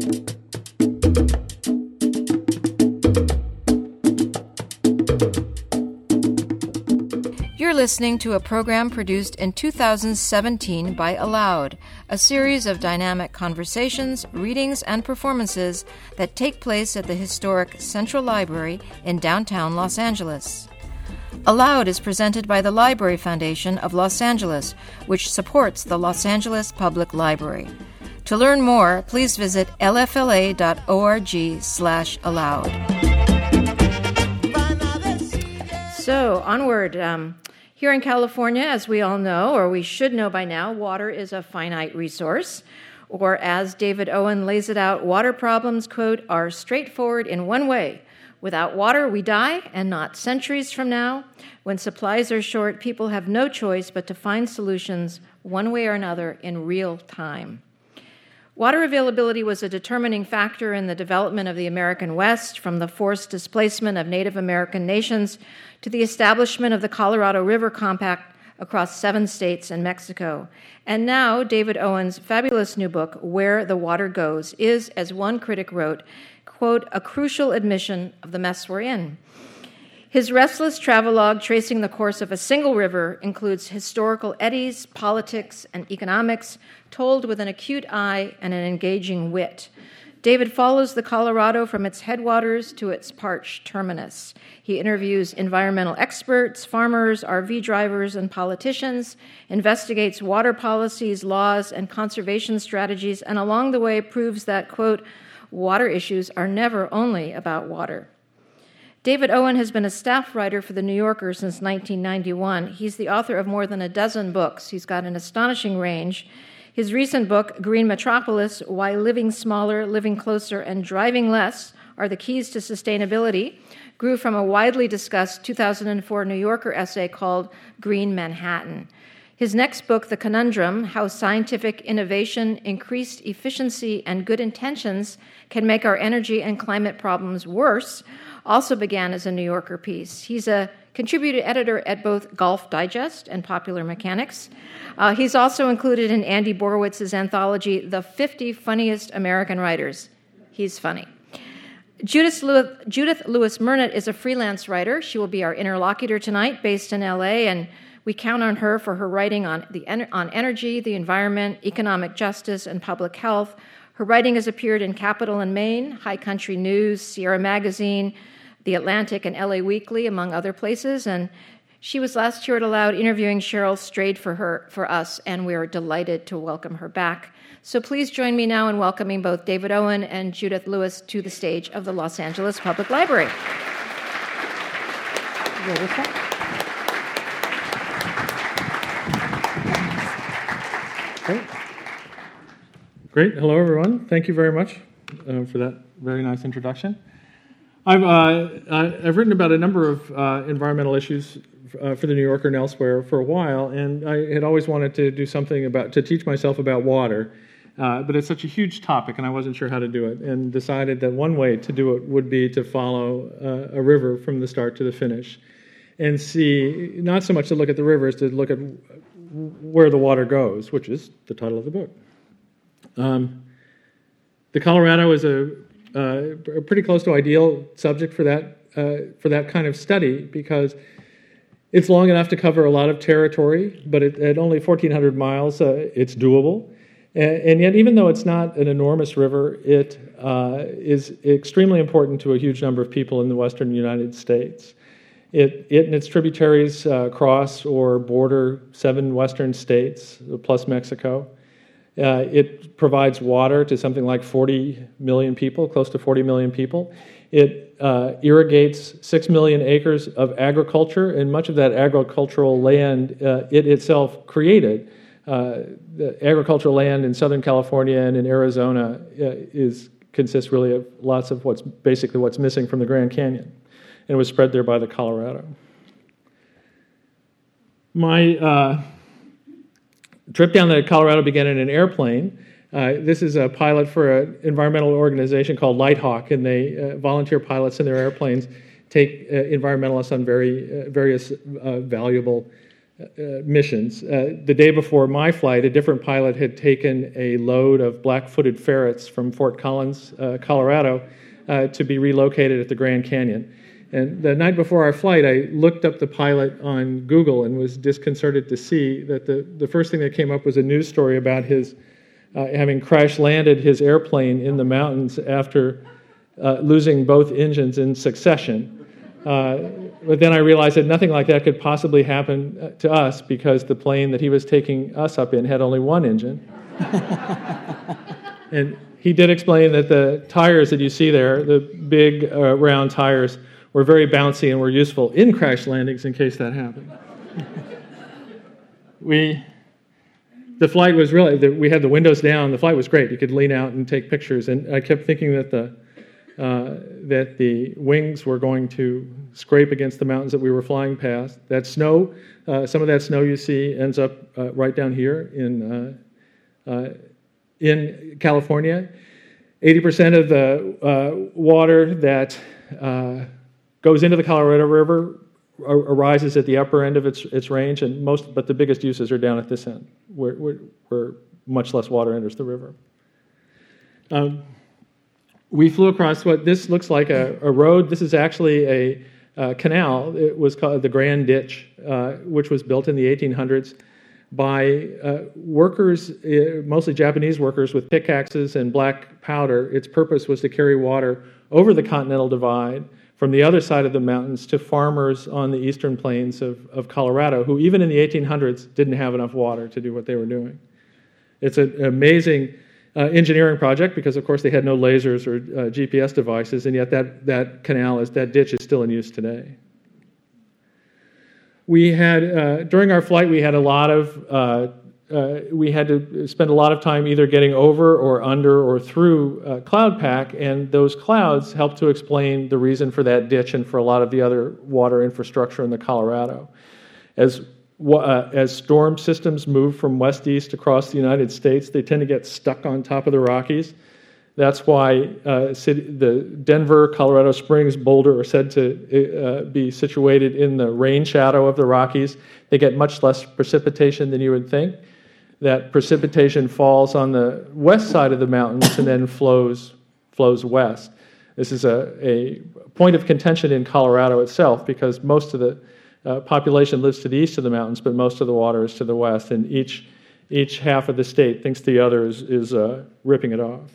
You're listening to a program produced in 2017 by Aloud, a series of dynamic conversations, readings, and performances that take place at the historic Central Library in downtown Los Angeles. Aloud is presented by the Library Foundation of Los Angeles, which supports the Los Angeles Public Library. To learn more, please visit lfla.org/aloud. So, onward. Here in California, as we all know, or we should know by now, water is a finite resource. Or as David Owen lays it out, water problems, quote, are straightforward in one way. Without water, we die, and not centuries from now. When supplies are short, people have no choice but to find solutions one way or another in real time. Water availability was a determining factor in the development of the American West, from the forced displacement of Native American nations to the establishment of the Colorado River Compact across 7 states and Mexico. And now, David Owen's fabulous new book, Where the Water Goes, is, as one critic wrote, quote, a crucial admission of the mess we're in. His restless travelogue tracing the course of a single river includes historical eddies, politics, and economics, told with an acute eye and an engaging wit. David follows the Colorado from its headwaters to its parched terminus. He interviews environmental experts, farmers, RV drivers, and politicians, investigates water policies, laws, and conservation strategies, and along the way proves that, quote, water issues are never only about water. David Owen has been a staff writer for The New Yorker since 1991. He's the author of more than a dozen books. He's got an astonishing range. His recent book, Green Metropolis, Why Living Smaller, Living Closer, and Driving Less Are the Keys to Sustainability, grew from a widely discussed 2004 New Yorker essay called Green Manhattan. His next book, The Conundrum, How Scientific Innovation, Increased Efficiency, and Good Intentions Can Make Our Energy and Climate Problems Worse, also began as a New Yorker piece. He's a contributing editor at both Golf Digest and Popular Mechanics. He's also included in Andy Borowitz's anthology, The 50 Funniest American Writers. He's funny. Judith Lewis Murnett is a freelance writer. She will be our interlocutor tonight, based in LA, and we count on her for her writing on energy, the environment, economic justice, and public health. Her writing has appeared in Capital and Maine, High Country News, Sierra Magazine, The Atlantic, and LA Weekly, among other places. And she was last year at Aloud interviewing Cheryl Strayed for us, and we're delighted to welcome her back. So please join me now in welcoming both David Owen and Judith Lewis to the stage of the Los Angeles Public Library. Great. Hello, everyone. Thank you very much for that very nice introduction. I've written about a number of environmental issues for the New Yorker and elsewhere for a while, and I had always wanted to do something to teach myself about water, but it's such a huge topic, and I wasn't sure how to do it, and decided that one way to do it would be to follow a river from the start to the finish, and see, not so much to look at the rivers, to look at where the water goes, which is the title of the book. The Colorado is a pretty close to ideal subject for that kind of study, because it's long enough to cover a lot of territory, but at only 1,400 miles, it's doable. And yet, even though it's not an enormous river, it is extremely important to a huge number of people in the western United States. It and its tributaries cross or border 7 western states, plus Mexico. It provides water to something like 40 million people, close to 40 million people. It irrigates 6 million acres of agriculture, and much of that agricultural land it itself created. The agricultural land in Southern California and in Arizona consists really of lots of what's missing from the Grand Canyon, and it was spread there by the Colorado. My trip down the Colorado began in an airplane. This is a pilot for an environmental organization called Lighthawk, and they volunteer pilots in their airplanes take environmentalists on various valuable missions. The day before my flight, a different pilot had taken a load of black-footed ferrets from Fort Collins, Colorado, to be relocated at the Grand Canyon. And the night before our flight, I looked up the pilot on Google and was disconcerted to see that the first thing that came up was a news story about his having crash-landed his airplane in the mountains after losing both engines in succession. But then I realized that nothing like that could possibly happen to us because the plane that he was taking us up in had only one engine. And he did explain that the tires that you see there, the big round tires, were very bouncy and were useful in crash landings in case that happened. The flight was really, we had the windows down, the flight was great. You could lean out and take pictures, and I kept thinking that the wings were going to scrape against the mountains that we were flying past. That snow, some of that snow you see ends up right down here in California. 80% of the water that goes into the Colorado River arises at the upper end of its range, and but the biggest uses are down at this end, where much less water enters the river. We flew across what this looks like a road. This is actually a canal. It was called the Grand Ditch, which was built in the 1800s by workers, mostly Japanese workers, with pickaxes and black powder. Its purpose was to carry water over the Continental Divide from the other side of the mountains to farmers on the eastern plains of Colorado, who even in the 1800s didn't have enough water to do what they were doing. It's an amazing engineering project because, of course, they had no lasers or GPS devices, and yet that ditch is still in use today. We had, during our flight, we had to spend a lot of time either getting over or under or through cloud pack, and those clouds helped to explain the reason for that ditch and for a lot of the other water infrastructure in the Colorado. As storm systems move from west-east across the United States, they tend to get stuck on top of the Rockies. That's why the Denver, Colorado Springs, Boulder are said to be situated in the rain shadow of the Rockies. They get much less precipitation than you would think. That precipitation falls on the west side of the mountains and then flows west. This is a point of contention in Colorado itself because most of the population lives to the east of the mountains, but most of the water is to the west, and each half of the state thinks the other is ripping it off.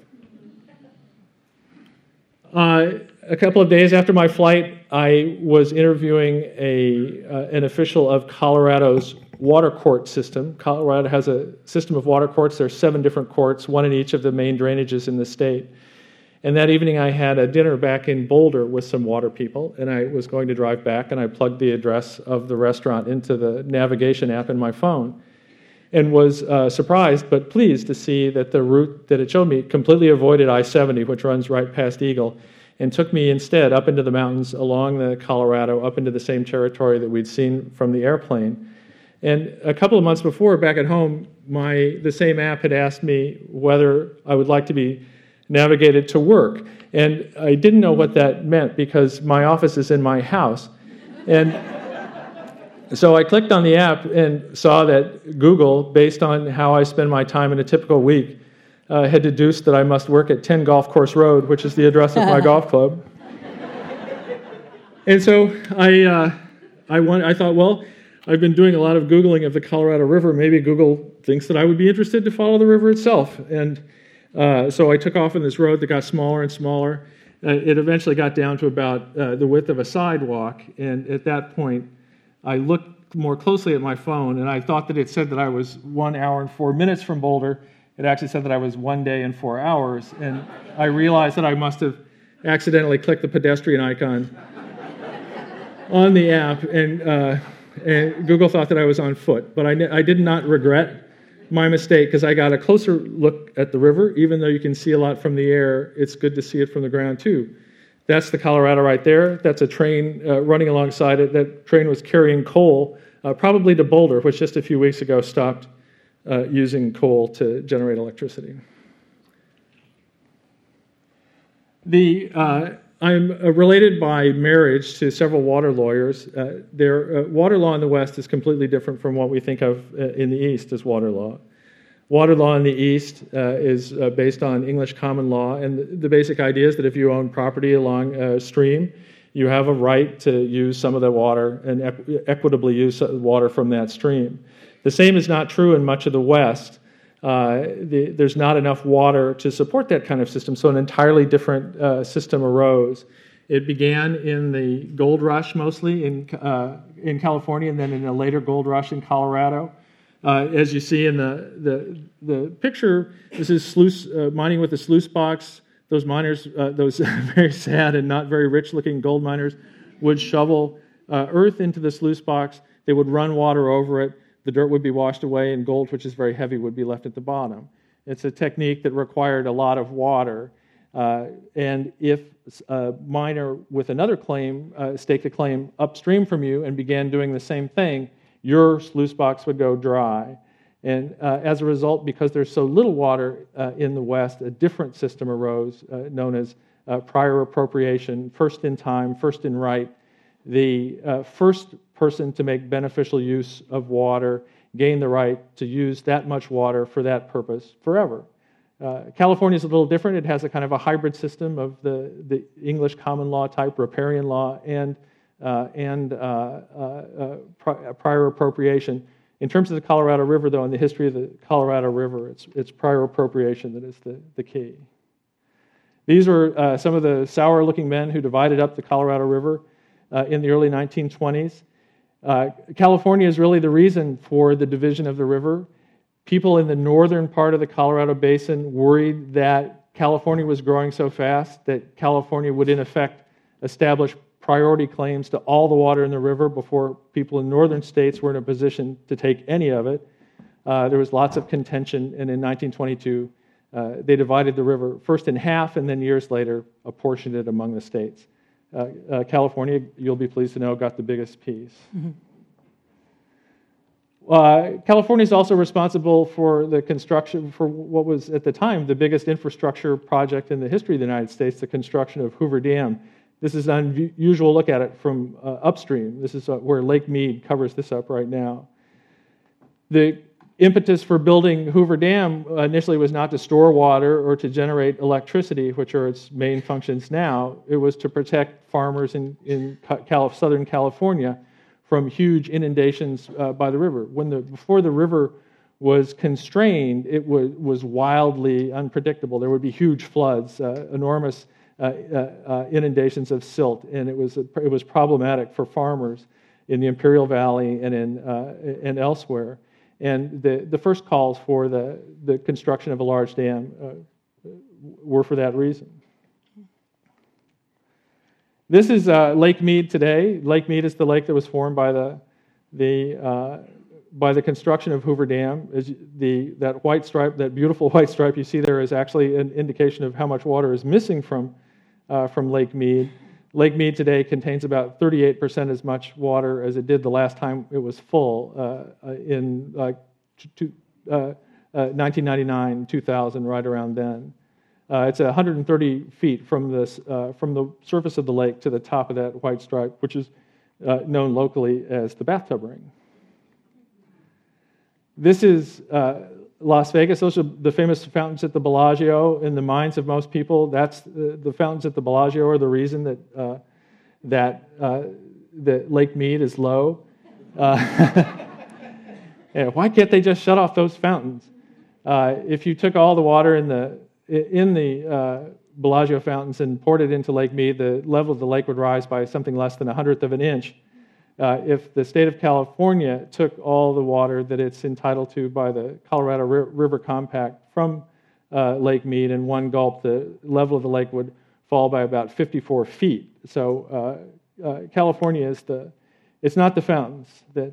A couple of days after my flight, I was interviewing an official of Colorado's water court system. Colorado has a system of water courts. There are 7 different courts, one in each of the main drainages in the state. And that evening I had a dinner back in Boulder with some water people, and I was going to drive back, and I plugged the address of the restaurant into the navigation app in my phone and was surprised but pleased to see that the route that it showed me completely avoided I-70, which runs right past Eagle, and took me instead up into the mountains along the Colorado, up into the same territory that we'd seen from the airplane. And a couple of months before, back at home, the same app had asked me whether I would like to be navigated to work. And I didn't know what that meant because my office is in my house. And so I clicked on the app and saw that Google, based on how I spend my time in a typical week, had deduced that I must work at 10 Golf Course Road, which is the address of my golf club. And so I thought, well, I've been doing a lot of Googling of the Colorado River. Maybe Google thinks that I would be interested to follow the river itself. And so I took off on this road that got smaller and smaller. It eventually got down to about the width of a sidewalk. And at that point, I looked more closely at my phone, and I thought that it said that I was 1 hour and 4 minutes from Boulder. It actually said that I was 1 day and 4 hours. And I realized that I must have accidentally clicked the pedestrian icon on the app, and Google thought that I was on foot. But I did not regret my mistake because I got a closer look at the river. Even though you can see a lot from the air, it's good to see it from the ground too. That's the Colorado right there. That's a train running alongside it. That train was carrying coal, probably to Boulder, which just a few weeks ago stopped using coal to generate electricity. I'm related by marriage to several water lawyers. Water law in the West is completely different from what we think of in the East as water law. Water law in the East is based on English common law, and the basic idea is that if you own property along a stream, you have a right to use some of the water and equitably use water from that stream. The same is not true in much of the West. There's not enough water to support that kind of system, so an entirely different system arose. It began in the gold rush mostly in California, and then in a later gold rush in Colorado. As you see in the picture, this is sluice mining with a sluice box. Those miners, those very sad and not very rich-looking gold miners, would shovel earth into the sluice box. They would run water over it. The dirt would be washed away, and gold, which is very heavy, would be left at the bottom. It's a technique that required a lot of water. And if a miner with another claim staked a claim upstream from you and began doing the same thing, your sluice box would go dry. And as a result, because there's so little water in the West, a different system arose known as prior appropriation, first in time, first in right. The first person to make beneficial use of water gained the right to use that much water for that purpose forever. California is a little different. It has a kind of a hybrid system of the English common law type, riparian law, and prior appropriation. In terms of the Colorado River, though, in the history of the Colorado River, it's prior appropriation that is the key. These were some of the sour-looking men who divided up the Colorado River in the early 1920s. California is really the reason for the division of the river. People in the northern part of the Colorado Basin worried that California was growing so fast that California would, in effect, establish priority claims to all the water in the river before people in northern states were in a position to take any of it. There was lots of contention, and in 1922, they divided the river first in half, and then years later, apportioned it among the states. California, you'll be pleased to know, got the biggest piece. Mm-hmm. California is also responsible for the construction, for what was at the time the biggest infrastructure project in the history of the United States, the construction of Hoover Dam. This is an unusual look at it from upstream. This is where Lake Mead covers this up right now. The impetus for building Hoover Dam initially was not to store water or to generate electricity, which are its main functions now. It was to protect farmers in Southern California from huge inundations by the river. Before the river was constrained, it was wildly unpredictable. There would be huge floods, enormous inundations of silt, and it was problematic for farmers in the Imperial Valley and elsewhere. And the first calls for the construction of a large dam were for that reason. This is Lake Mead today. Lake Mead is the lake that was formed by the construction of Hoover Dam. That white stripe, that beautiful white stripe you see there, is actually an indication of how much water is missing from Lake Mead. Lake Mead today contains about 38% as much water as it did the last time it was full in 1999, 2000, right around then. It's 130 feet from the surface of the lake to the top of that white stripe, which is known locally as the bathtub ring. This is Las Vegas. Those are the famous fountains at the Bellagio. In the minds of most people, that's the fountains at the Bellagio are the reason that Lake Mead is low. Yeah, why can't they just shut off those fountains? If you took all the water in the Bellagio fountains and poured it into Lake Mead, the level of the lake would rise by something less than 1/100 of an inch. If the state of California took all the water that it's entitled to by the Colorado River Compact from Lake Mead in one gulp, the level of the lake would fall by about 54 feet. So California is it's not the fountains that...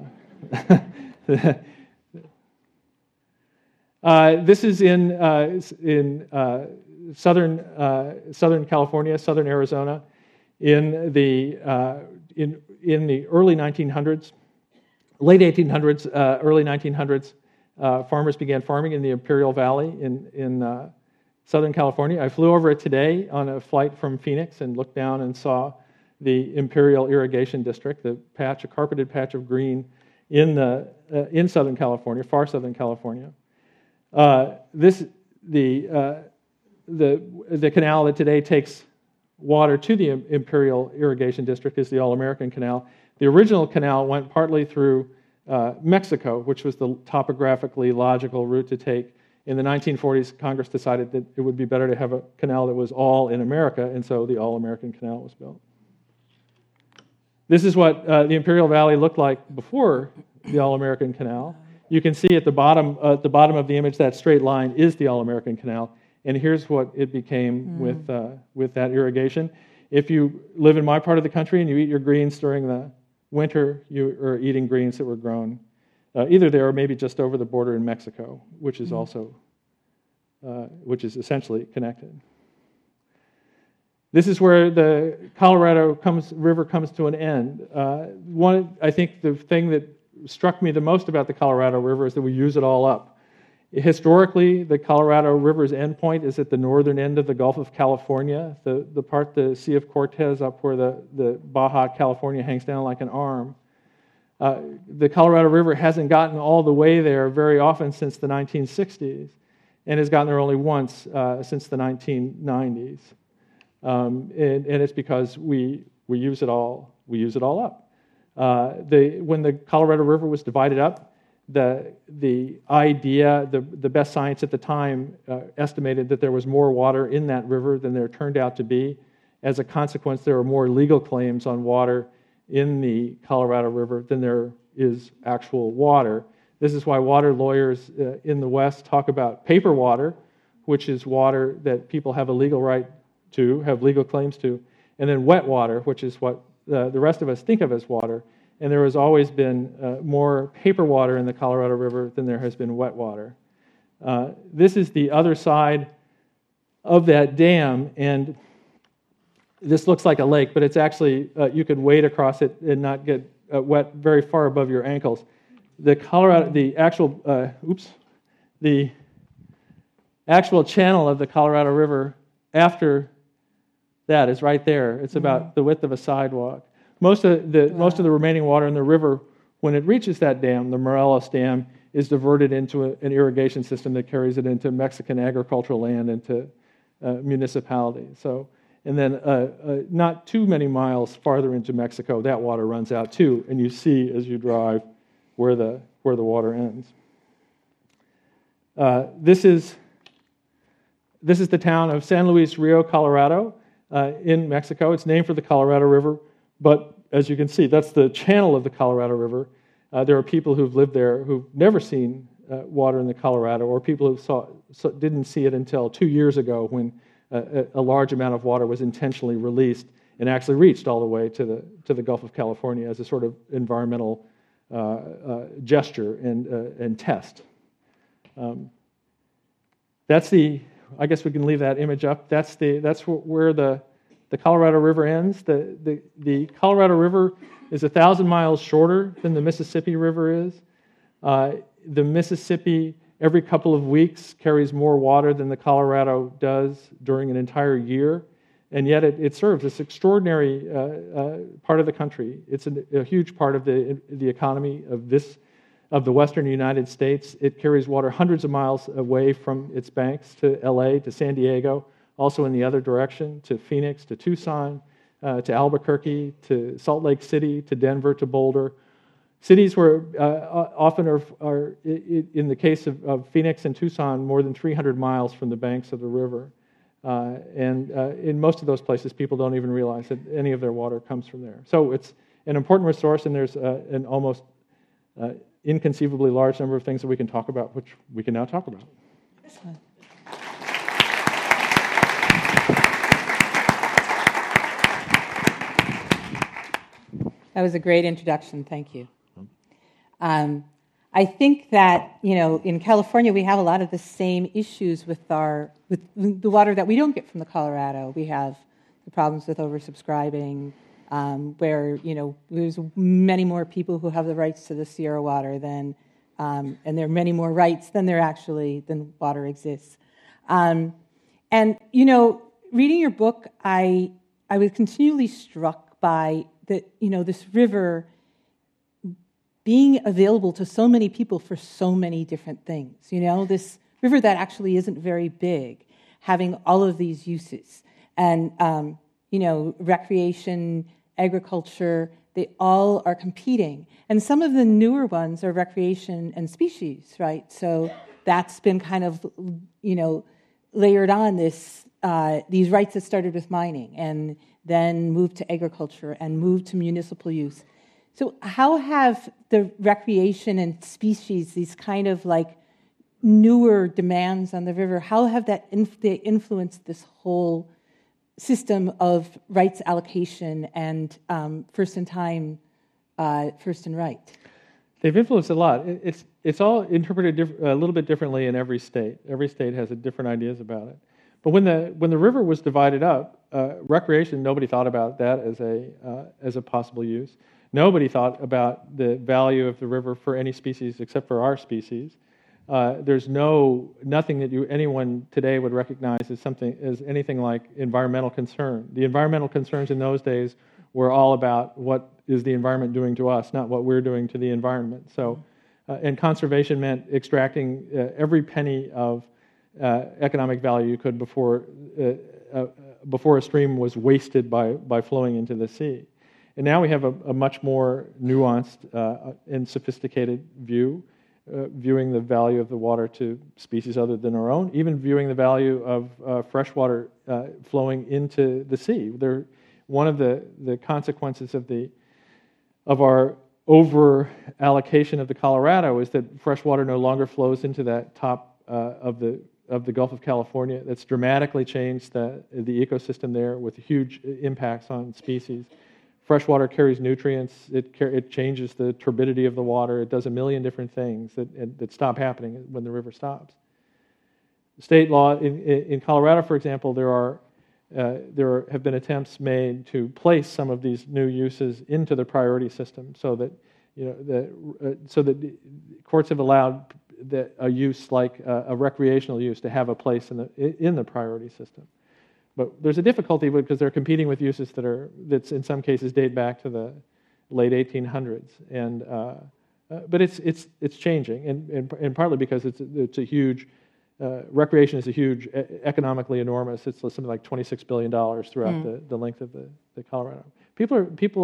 this is in southern California, southern Arizona, in the early 1900s, late 1800s, early 1900s. Farmers began farming in the Imperial Valley in Southern California. I flew over it today on a flight from Phoenix and looked down and saw the Imperial Irrigation District, a carpeted patch of green in Southern California, far Southern California. The canal that today takes water to the Imperial Irrigation District is the All-American Canal. The original canal went partly through Mexico, which was the topographically logical route to take. In the 1940s, Congress decided that it would be better to have a canal that was all in America, and so the All-American Canal was built. This is what the Imperial Valley looked like before the All-American Canal. You can see at the bottom of the image, that straight line is the All-American Canal, and here's what it became with that irrigation. If you live in my part of the country and you eat your greens during the winter, you are eating greens that were grown either there or maybe just over the border in Mexico, which is also, which is essentially connected. This is where the Colorado River comes to an end. I think the thing that struck me the most about the Colorado River is that we use it all up. Historically, the Colorado River's endpoint is at the northern end of the Gulf of California, the Sea of Cortez up where the Baja California hangs down like an arm. The Colorado River hasn't gotten all the way there very often since the 1960s, and has gotten there only once since the 1990s. And it's because we use it all. We use it all up. When the Colorado River was divided up, the best science at the time estimated that there was more water in that river than there turned out to be. As a consequence, there are more legal claims on water in the Colorado River than there is actual water. This is why water lawyers in the West talk about paper water, which is water that people have a legal right to, have legal claims to, and then wet water, which is what the rest of us think of as water. And there has always been more paper water in the Colorado River than there has been wet water. This is the other side of that dam, and this looks like a lake, but it's actually, you could wade across it and not get wet very far above your ankles. The actual channel of the Colorado River after that is right there. It's about the width of a sidewalk. Most of the remaining water in the river, when it reaches that dam, the Morelos Dam, is diverted into an irrigation system that carries it into Mexican agricultural land, into municipalities. So, and then not too many miles farther into Mexico, that water runs out too, and you see as you drive where the water ends. This is the town of San Luis Rio, Colorado, in Mexico. It's named for the Colorado River, but as you can see, that's the channel of the Colorado River. There are people who've lived there who've never seen water in the Colorado, or people who didn't see it until 2 years ago when a large amount of water was intentionally released and actually reached all the way to the Gulf of California as a sort of environmental gesture and test. I guess we can leave that image up. That's where the Colorado River ends. The Colorado River is 1,000 miles shorter than the Mississippi River is. The Mississippi, every couple of weeks, carries more water than the Colorado does during an entire year, and yet it serves this extraordinary part of the country. It's a huge part of the economy of the western United States. It carries water hundreds of miles away from its banks to LA, to San Diego, also in the other direction, to Phoenix, to Tucson, to Albuquerque, to Salt Lake City, to Denver, to Boulder. Cities where often are, in the case of Phoenix and Tucson, more than 300 miles from the banks of the river. And in most of those places, people don't even realize that any of their water comes from there. So it's an important resource, and there's an almost inconceivably large number of things that we can talk about, which we can now talk about. Excellent. That was a great introduction. Thank you. I think that, in California, we have a lot of the same issues with the water that we don't get from the Colorado. We have the problems with oversubscribing, where, there's many more people who have the rights to the Sierra water and there are many more rights than water exists. And, reading your book, I was continually struck by this river being available to so many people for so many different things. This river that actually isn't very big, having all of these uses. And, recreation, agriculture, they all are competing. And some of the newer ones are recreation and species, right? So that's been kind of, layered on these rights that started with mining and then moved to agriculture and moved to municipal use. So how have the recreation and species, these kind of like newer demands on the river, how have they influenced this whole system of rights allocation and first in time, first in right? They've influenced a lot. It's all interpreted a little bit differently in every state. Every state has different ideas about it. But when the river was divided up, recreation, nobody thought about that as a possible use. Nobody thought about the value of the river for any species except for our species. There's nothing that anyone today would recognize as anything like environmental concern. The environmental concerns in those days were all about what is the environment doing to us, not what we're doing to the environment. So, and conservation meant extracting every penny of economic value you could before a stream was wasted by flowing into the sea. And now we have a much more nuanced and sophisticated view, viewing the value of the water to species other than our own, even viewing the value of freshwater flowing into the sea. One of the consequences of our over allocation of the Colorado is that fresh water no longer flows into that top of the Gulf of California. That's dramatically changed the ecosystem there with huge impacts on species. Fresh water carries nutrients. It changes the turbidity of the water. It does a million different things that stop happening when the river stops. State law in Colorado, for example, there have been attempts made to place some of these new uses into the priority system, so that the courts have allowed a use like a recreational use to have a place in the priority system. But there's a difficulty because they're competing with uses that's in some cases date back to the late 1800s, but it's changing, and partly because it's a huge. Recreation is a huge, economically enormous. It's something like $26 billion throughout the length of the Colorado. People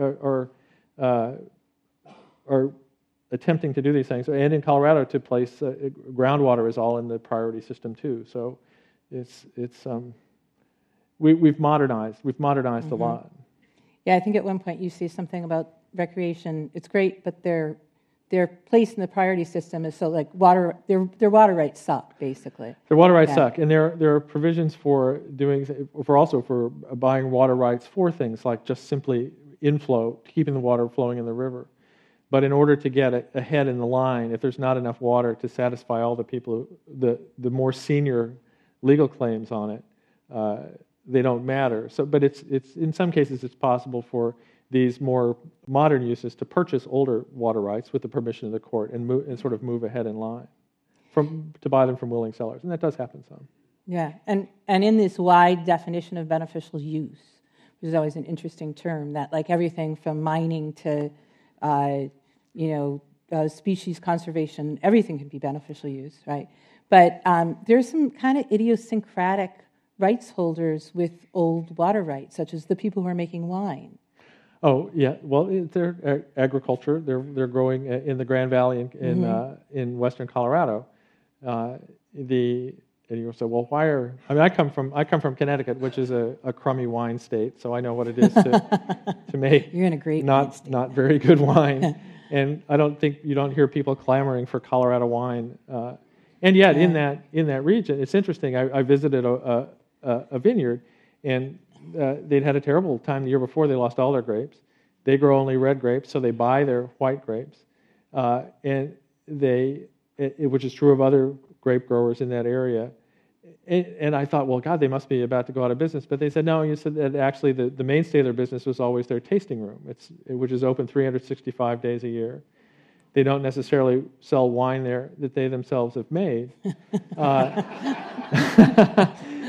are attempting to do these things, and in Colorado to place groundwater is all in the priority system too. So we've modernized a lot. Yeah, I think at one point you say something about recreation. It's great, but their place in the priority system is so like water. Their water rights suck, basically. Their water rights suck, and there are provisions for buying water rights for things like just simply inflow, keeping the water flowing in the river. But in order to get ahead in the line, if there's not enough water to satisfy all the people, the more senior legal claims on it, they don't matter. So, but it's in some cases it's possible for these more modern uses to purchase older water rights with the permission of the court and sort of move ahead in line to buy them from willing sellers, and that does happen some. Yeah, and in this wide definition of beneficial use, which is always an interesting term, that like everything from mining to species conservation, everything can be beneficial use, right? But there's some kind of idiosyncratic rights holders with old water rights, such as the people who are making wine. Oh yeah, well, they're agriculture. They're growing in the Grand Valley in western Colorado. And you say, well, why are? I mean, I come from Connecticut, which is a crummy wine state, so I know what it is to make. You're in a great not very good wine, and I don't think you don't hear people clamoring for Colorado wine. And yet, in that region, it's interesting. I visited a vineyard, and they'd had a terrible time the year before. They lost all their grapes. They grow only red grapes, so they buy their white grapes, and which is true of other grape growers in that area. And I thought, well, God, they must be about to go out of business. But they said, no, you said that actually the mainstay of their business was always their tasting room, which is open 365 days a year. They don't necessarily sell wine there that they themselves have made.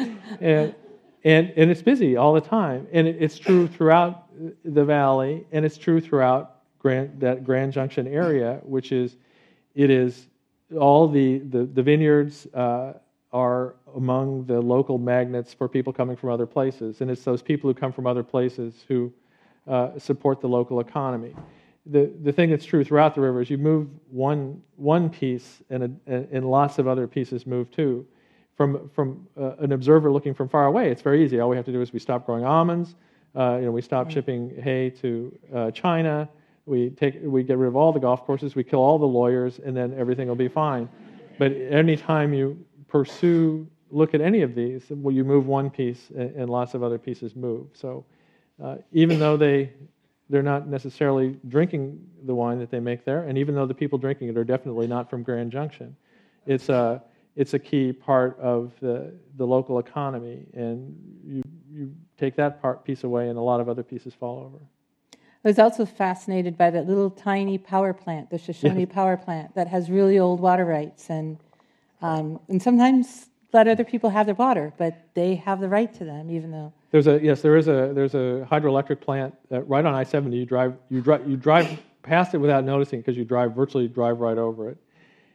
and it's busy all the time, and it's true throughout the valley, and it's true throughout that Grand Junction area, which is, it is all the vineyards are among the local magnets for people coming from other places, and it's those people who come from other places who support the local economy. The thing that's true throughout the river is you move one piece, and lots of other pieces move too. From an observer looking from far away, it's very easy. All we have to do is we stop growing almonds. We stop shipping hay to China. We get rid of all the golf courses. We kill all the lawyers, and then everything will be fine. But any time you look at any of these, well, you move one piece, and lots of other pieces move. So even though they're not necessarily drinking the wine that they make there, and even though the people drinking it are definitely not from Grand Junction, it's a key part of the local economy, and you take that piece away, and a lot of other pieces fall over. I was also fascinated by that little tiny power plant, the Shoshone power plant, that has really old water rights, and sometimes let other people have their water, but they have the right to them, even though there's a hydroelectric plant right on I-70. You drive past it without noticing because you virtually drive right over it.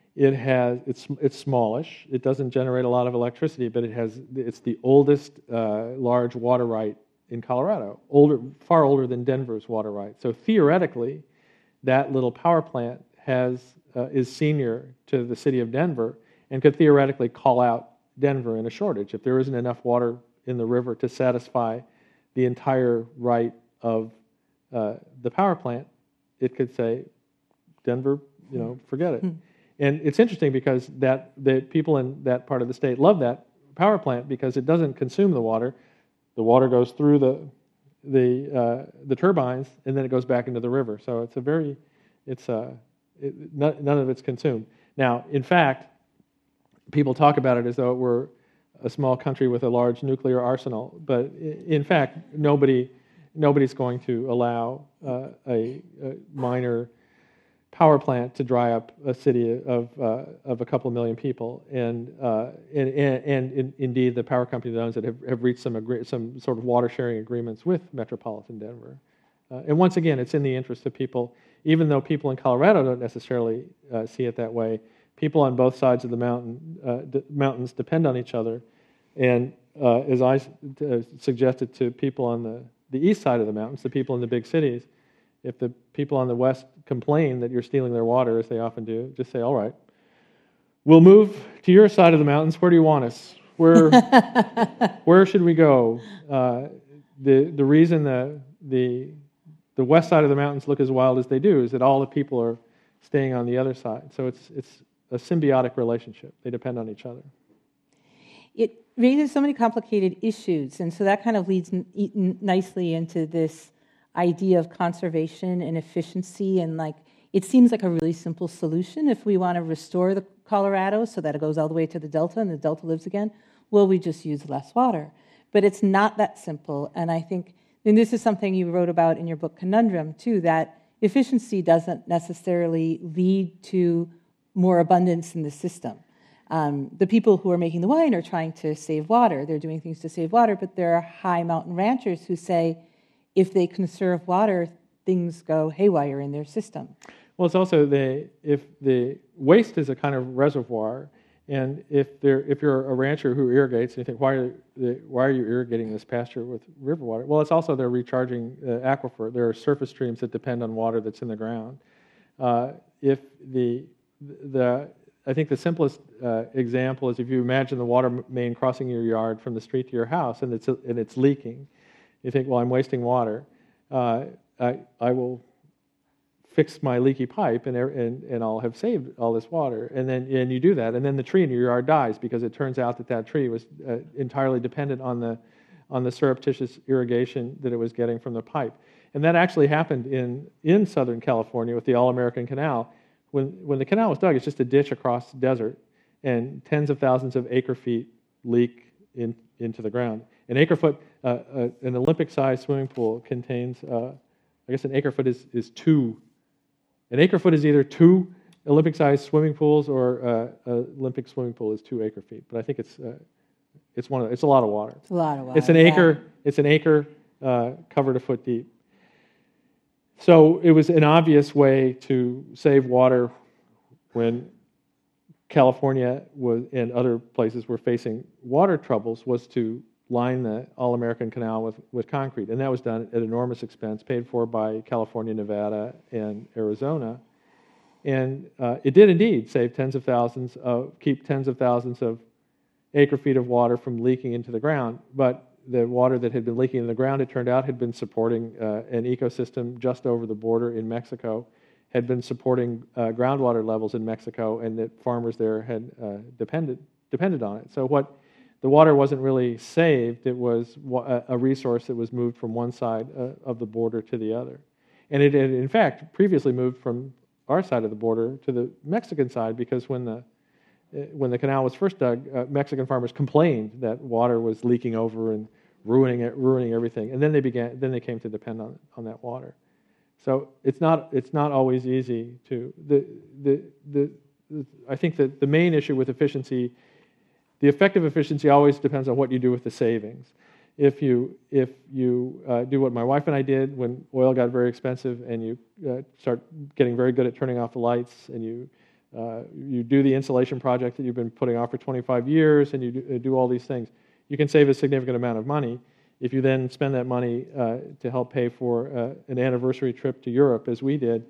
It's smallish. It doesn't generate a lot of electricity, but it's the oldest large water right in Colorado, far older than Denver's water right. So theoretically, that little power plant is senior to the city of Denver and could theoretically call out Denver in a shortage. If there isn't enough water in the river to satisfy the entire right of the power plant, it could say, Denver, forget it. And it's interesting because the people in that part of the state love that power plant because it doesn't consume the water. The water goes through the turbines, and then it goes back into the river. So none of it's consumed. Now, in fact, people talk about it as though it were a small country with a large nuclear arsenal, but in fact, nobody's going to allow a minor power plant to dry up a city of a couple million people, and indeed the power company that owns it have reached some sort of water sharing agreements with Metropolitan Denver. And once again, it's in the interest of people, even though people in Colorado don't necessarily see it that way. People on both sides of the mountains depend on each other, and as I suggested to people on the east side of the mountains, the people in the big cities, if the people on the west complain that you're stealing their water, as they often do, just say, all right, we'll move to your side of the mountains. Where do you want us? Where should we go? The reason the west side of the mountains look as wild as they do is that all the people are staying on the other side. So it's a symbiotic relationship. They depend on each other. It raises so many complicated issues, and so that kind of leads nicely into this idea of conservation and efficiency, and it seems like a really simple solution if we want to restore the Colorado so that it goes all the way to the Delta and the Delta lives again. Well, we just use less water. But it's not that simple, and I think, and this is something you wrote about in your book Conundrum too, that efficiency doesn't necessarily lead to more abundance in the system. The people who are making the wine are trying to save water. They're doing things to save water, but there are high mountain ranchers who say if they conserve water, things go haywire in their system. Well, it's also if the waste is a kind of reservoir, and if you're a rancher who irrigates, and you think, why are you irrigating this pasture with river water? Well, it's also they're recharging the aquifer. There are surface streams that depend on water that's in the ground. I think the simplest example is if you imagine the water main crossing your yard from the street to your house, and it's leaking. You think, well, I'm wasting water. I will fix my leaky pipe, and I'll have saved all this water. And you do that, and then the tree in your yard dies because it turns out that tree was entirely dependent on the surreptitious irrigation that it was getting from the pipe. And that actually happened in Southern California with the All-American Canal. When the canal was dug, it's just a ditch across the desert, and tens of thousands of acre-feet leak into the ground. An acre-foot, an Olympic-sized swimming pool contains, I guess an acre-foot is two. An acre-foot is either two Olympic-sized swimming pools, or an Olympic swimming pool is 2 acre-feet. But I think It's a lot of water. It's a lot of water. It's an acre. It's an acre covered a foot deep. So it was an obvious way to save water when California and other places were facing water troubles, was to line the All-American Canal with concrete. And that was done at enormous expense, paid for by California, Nevada, and Arizona. And it did indeed keep tens of thousands of acre-feet of water from leaking into the ground. But the water that had been leaking in the ground, it turned out, had been supporting an ecosystem just over the border in Mexico, had been supporting groundwater levels in Mexico, and that farmers there had depended on it. So the water wasn't really saved. It was a resource that was moved from one side of the border to the other. And it had, in fact, previously moved from our side of the border to the Mexican side, because when the canal was first dug, Mexican farmers complained that water was leaking over and ruining everything. And then they came to depend on that water. So it's not always easy to I think that the main issue with efficiency, the effective efficiency, always depends on what you do with the savings. If you do what my wife and I did when oil got very expensive, and you start getting very good at turning off the lights, and you do the insulation project that you've been putting off for 25 years, and you do all these things, you can save a significant amount of money. If you then spend that money to help pay for an anniversary trip to Europe, as we did,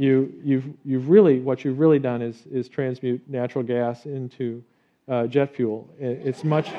what you've really done is transmute natural gas into jet fuel. It's much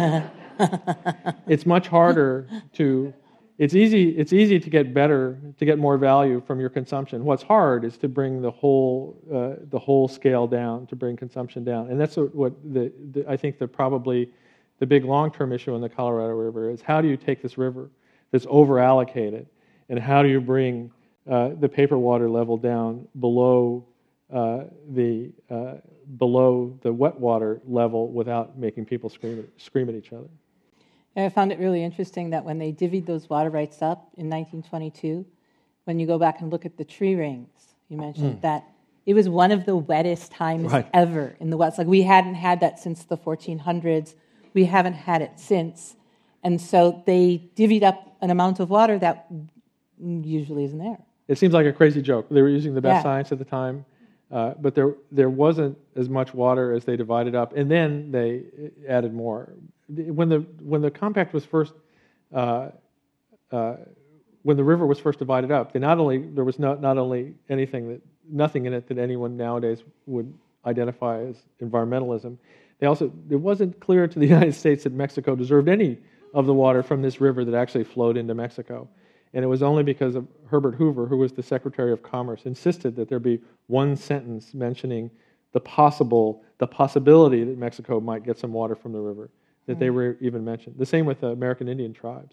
harder to. It's easy to get more value from your consumption. What's hard is to bring the whole scale down, to bring consumption down, and that's what I think probably the big long-term issue in the Colorado River is: how do you take this river that's over-allocated, and how do you bring the paper water level down below the wet water level without making people scream at each other? And I found it really interesting that when they divvied those water rights up in 1922, when you go back and look at the tree rings, you mentioned that it was one of the wettest times ever in the West. Like, we hadn't had that since the 1400s. We haven't had it since. And so they divvied up an amount of water that usually isn't there. It seems like a crazy joke. They were using the best science at the time, but there wasn't as much water as they divided up, and then they added more. When the compact was first, when the river was first divided up, there was not only nothing in it that anyone nowadays would identify as environmentalism. It wasn't clear to the United States that Mexico deserved any of the water from this river that actually flowed into Mexico. And it was only because of Herbert Hoover, who was the Secretary of Commerce, insisted that there be one sentence mentioning the possibility that Mexico might get some water from the river, that they were even mentioned. The same with the American Indian tribes.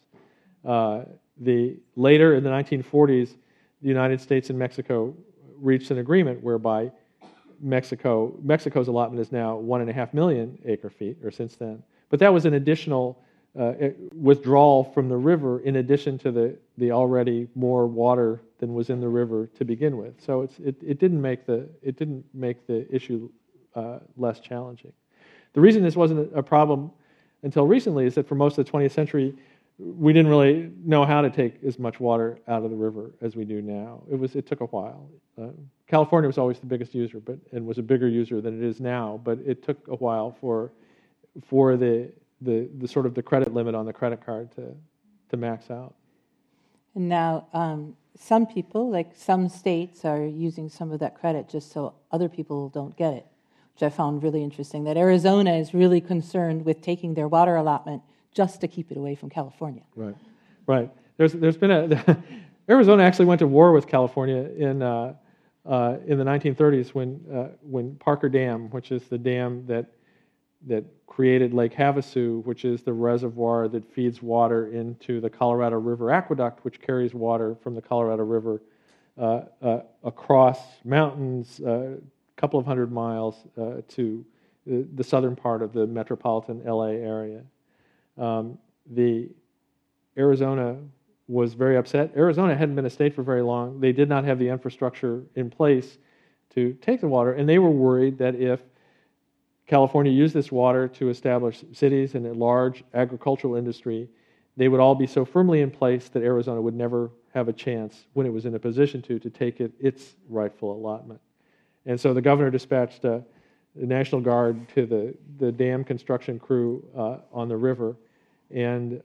Later in the 1940s, the United States and Mexico reached an agreement whereby Mexico's allotment is now 1.5 million acre-feet, or since then. But that was an additional withdrawal from the river, in addition to the already more water than was in the river to begin with. So it didn't make the issue less challenging. The reason this wasn't a problem until recently is that for most of the 20th century, we didn't really know how to take as much water out of the river as we do now. It took a while. California was always the biggest user, and was a bigger user than it is now. But it took a while for the sort of the credit limit on the credit card to max out. And now some people, like some states, are using some of that credit just so other people don't get it, which I found really interesting. That Arizona is really concerned with taking their water allotment just to keep it away from California. Right. There's been Arizona actually went to war with California in the 1930s when Parker Dam, which is the dam that created Lake Havasu, which is the reservoir that feeds water into the Colorado River Aqueduct, which carries water from the Colorado River across mountains, a couple of hundred miles to the southern part of the metropolitan LA area. The Arizona was very upset. Arizona hadn't been a state for very long. They did not have the infrastructure in place to take the water, and they were worried that if California used this water to establish cities and a large agricultural industry, they would all be so firmly in place that Arizona would never have a chance, when it was in a position to take its rightful allotment. And so the governor dispatched the National Guard to the dam construction crew on the river, and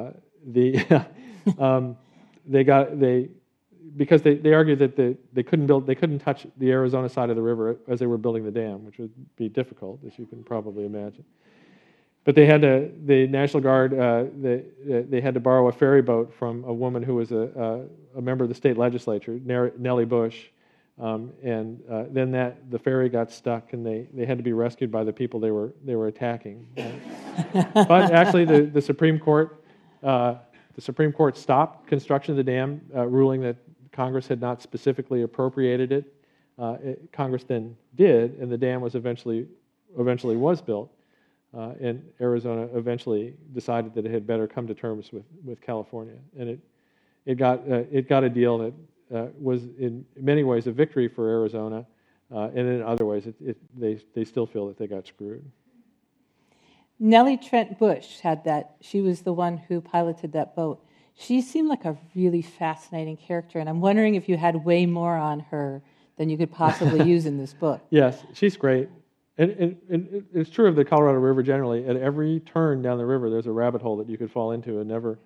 because they argued that they couldn't touch the Arizona side of the river as they were building the dam, which would be difficult, as you can probably imagine. But the National Guard, they had to borrow a ferry boat from a woman who was a member of the state legislature, Nellie Bush, and then the ferry got stuck, and they had to be rescued by the people they were attacking. But actually, the Supreme Court stopped construction of the dam, ruling that Congress had not specifically appropriated it. Congress then did, and the dam was eventually was built. And Arizona eventually decided that it had better come to terms with California, and it got a deal that was in many ways a victory for Arizona, and in other ways they still feel that they got screwed. Nellie Trent Bush had that. She was the one who piloted that boat. She seemed like a really fascinating character, and I'm wondering if you had way more on her than you could possibly use in this book. Yes, she's great. And it's true of the Colorado River generally. At every turn down the river, there's a rabbit hole that you could fall into and never.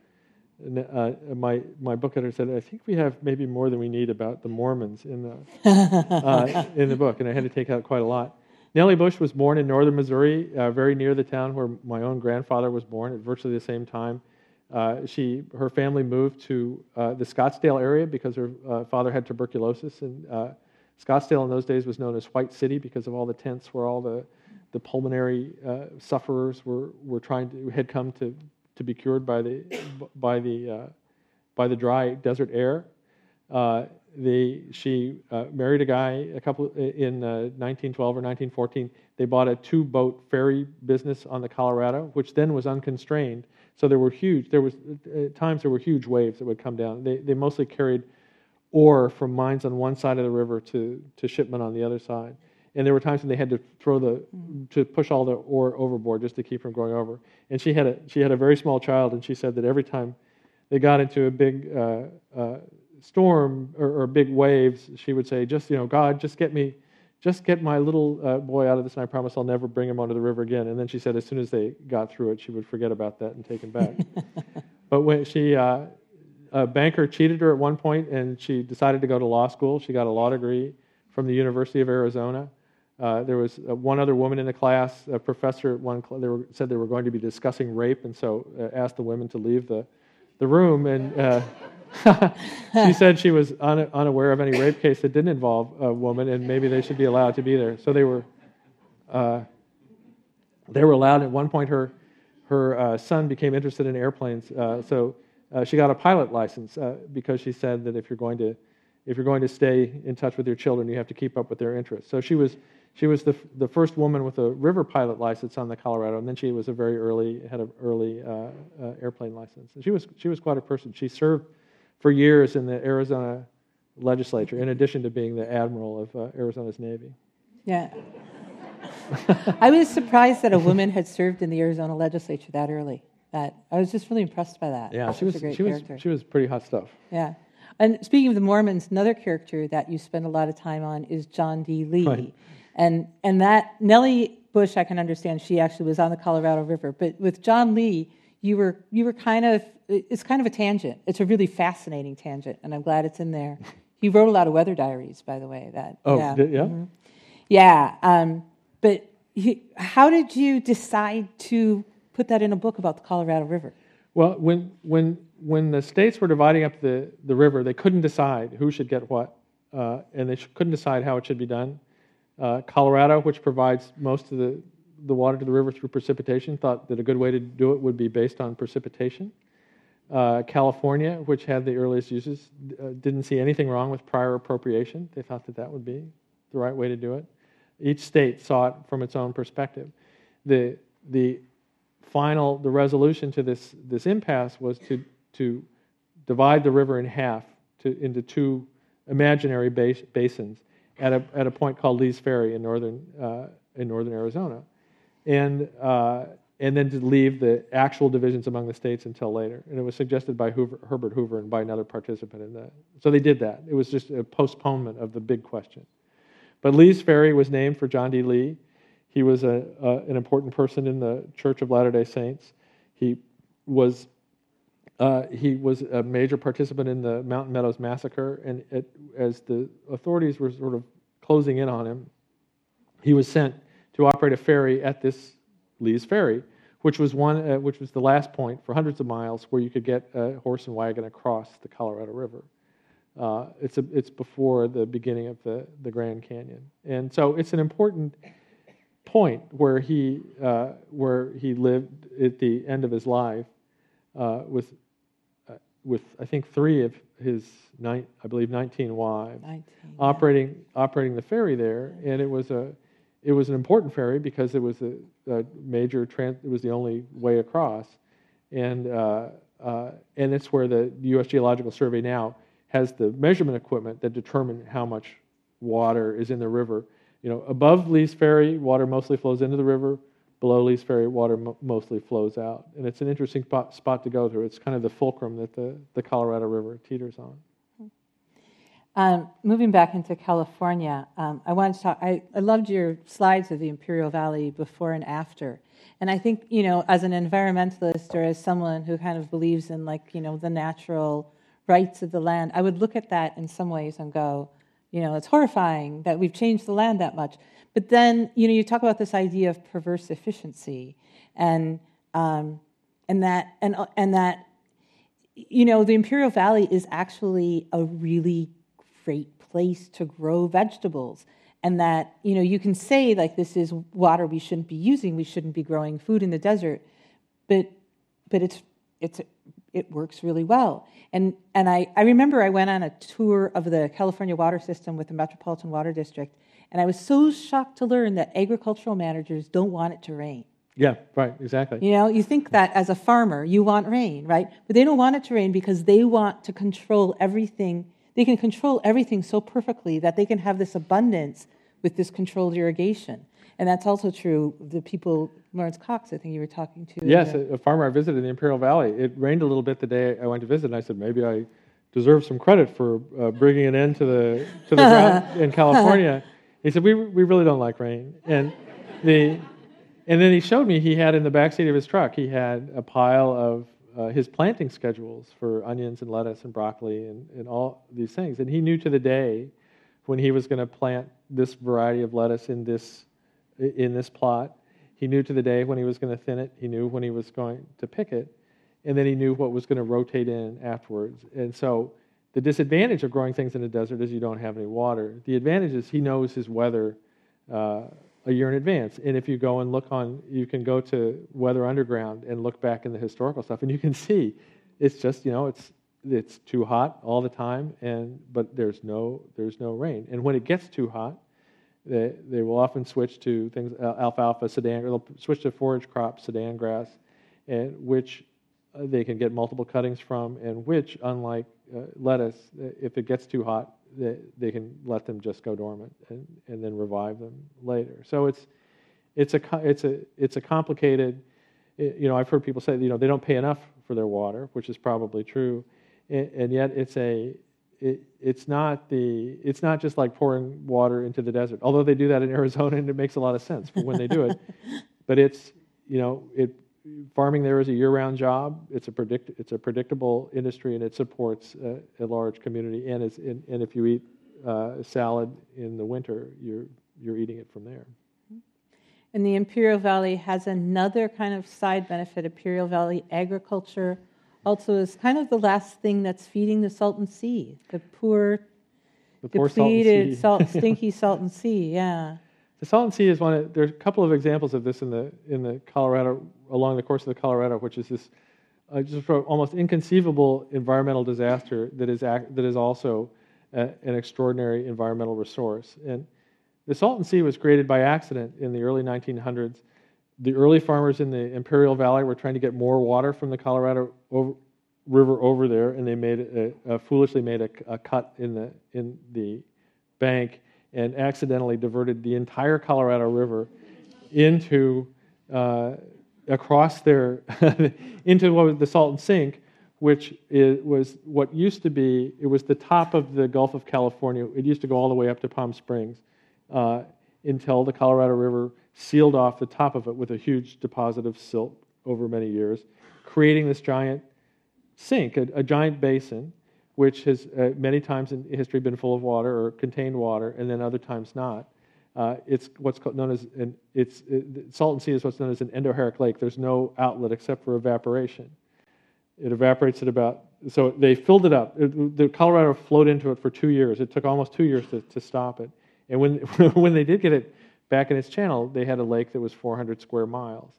My book editor said, "I think we have maybe more than we need about the Mormons in the book," and I had to take out quite a lot. Nellie Bush was born in northern Missouri, very near the town where my own grandfather was born at virtually the same time. Her family moved to the Scottsdale area because her father had tuberculosis, and Scottsdale in those days was known as White City because of all the tents where all the pulmonary sufferers had come to be cured by the dry desert air. She married a guy in 1912 or 1914. They bought a 2-boat ferry business on the Colorado, which then was unconstrained. So there were huge waves that would come down. They mostly carried ore from mines on one side of the river to shipment on the other side. And there were times when they had to to push all the ore overboard just to keep from going over. And she had a very small child, and she said that every time they got into a big storm or big waves, she would say, God, just get my little boy out of this, and I promise I'll never bring him onto the river again. And then she said as soon as they got through it, she would forget about that and take him back. But when a banker cheated her at one point, and she decided to go to law school. She got a law degree from the University of Arizona. There was one other woman in the class, a professor at one class, said they were going to be discussing rape, and so asked the women to leave the room. And she said she was unaware of any rape case that didn't involve a woman, and maybe they should be allowed to be there. So they were allowed. At one point, her son became interested in airplanes, so she got a pilot license because she said that if you're going to stay in touch with your children, you have to keep up with their interests. So she was the first woman with a river pilot license on the Colorado, and then she was had an early airplane license. And she was quite a person. She served for years in the Arizona legislature, in addition to being the admiral of Arizona's Navy. Yeah. I was surprised that a woman had served in the Arizona legislature that early. I was just really impressed by that. Yeah, she was pretty hot stuff. Yeah. And speaking of the Mormons, another character that you spend a lot of time on is John D. Lee. Right. And that Nellie Bush, I can understand, she actually was on the Colorado River. But with John Lee, you were it's kind of a tangent. It's a really fascinating tangent, and I'm glad it's in there. He wrote a lot of weather diaries, by the way. Yeah? Mm-hmm. Yeah. But how did you decide to put that in a book about the Colorado River? Well, when the states were dividing up the river, they couldn't decide who should get what, and they couldn't decide how it should be done. Colorado, which provides most of the water to the river through precipitation, thought that a good way to do it would be based on precipitation. California, which had the earliest uses, didn't see anything wrong with prior appropriation. They thought that would be the right way to do it. Each state saw it from its own perspective. The resolution to this impasse was to divide the river in half into 2 imaginary basins at a point called Lee's Ferry in northern Arizona. and then to leave the actual divisions among the states until later. And it was suggested by Herbert Hoover and by another participant in that. So they did that. It was just a postponement of the big question. But Lee's Ferry was named for John D. Lee. He was an important person in the Church of Latter-day Saints. He was a major participant in the Mountain Meadows Massacre, and as the authorities were sort of closing in on him, he was sent to operate a ferry at this Lee's Ferry, which was the last point for hundreds of miles where you could get a horse and wagon across the Colorado River. It's before the beginning of the Grand Canyon, and so it's an important point where he lived at the end of his life with I think 3 of his 19 wives, operating the ferry there, and it was an important ferry because it was a major it was the only way across, and it's where the U.S. Geological Survey now has the measurement equipment that determine how much water is in the river. Above Lee's Ferry, water mostly flows into the river. Below Lee's Ferry, water mostly flows out. And it's an interesting spot to go through. It's kind of the fulcrum that the Colorado River teeters on. Moving back into California, I wanted to talk, I loved your slides of the Imperial Valley before and after. And I think, as an environmentalist or as someone who kind of believes in the natural rights of the land, I would look at that in some ways and go, it's horrifying that we've changed the land that much. But then, you talk about this idea of perverse efficiency, and that the Imperial Valley is actually a really great place to grow vegetables, and that you can say this is water we shouldn't be using, we shouldn't be growing food in the desert, but it works really well. And I remember I went on a tour of the California water system with the Metropolitan Water District, and I was so shocked to learn that agricultural managers don't want it to rain. Yeah, right, exactly. You think that as a farmer, you want rain, right? But they don't want it to rain because they want to control everything. They can control everything so perfectly that they can have this abundance with this controlled irrigation. And that's also true of the people, Lawrence Cox, I think you were talking to. Yes, a farmer I visited in the Imperial Valley. It rained a little bit the day I went to visit, and I said, maybe I deserve some credit for bringing an end to the drought in California. He said, we really don't like rain. And then he showed me he had in the backseat of his truck, he had a pile of his planting schedules for onions and lettuce and broccoli and all these things. And he knew to the day when he was going to plant this variety of lettuce in this plot. He knew to the day when he was going to thin it. He knew when he was going to pick it. And then he knew what was going to rotate in afterwards. And so the disadvantage of growing things in the desert is you don't have any water. The advantage is he knows his weather a year in advance. And if you go and you can go to Weather Underground and look back in the historical stuff, and you can see it's just, it's too hot all the time, but there's no rain. And when it gets too hot, they will often switch to things, alfalfa, Sudan, or they'll switch to forage crops, Sudan grass, and which they can get multiple cuttings from, and which, unlike lettuce, if it gets too hot, they can let them just go dormant and then revive them later. So it's a complicated. I've heard people say they don't pay enough for their water, which is probably true, and yet it's not just like pouring water into the desert. Although they do that in Arizona, and it makes a lot of sense for when they do it. But farming there is a year-round job. It's a predictable industry, and it supports a large community. And if you eat salad in the winter, you're eating it from there. And the Imperial Valley has another kind of side benefit. Imperial Valley agriculture also is kind of the last thing that's feeding the Salton Sea, the poor depleted, stinky Salton Sea. Yeah. The Salton Sea is there's a couple of examples of this in the Colorado, along the course of the Colorado, which is this just almost inconceivable environmental disaster that is also an extraordinary environmental resource. And the Salton Sea was created by accident in the early 1900s. The early farmers in the Imperial Valley were trying to get more water from the Colorado River over there, and they foolishly made a cut in the bank and accidentally diverted the entire Colorado River into across their into what was the Salton Sink, which was what used to be. It was the top of the Gulf of California. It used to go all the way up to Palm Springs until the Colorado River sealed off the top of it with a huge deposit of silt over many years, creating this giant sink, a giant basin, which has many times in history been full of water or contained water, and then other times not. It's what's known as Salton Sea is what's known as an endorheic lake. There's no outlet except for evaporation. It evaporates at about, so they filled it up. The Colorado flowed into it for 2 years. It took almost 2 years to stop it. And when when they did get it back in its channel, they had a lake that was 400 square miles.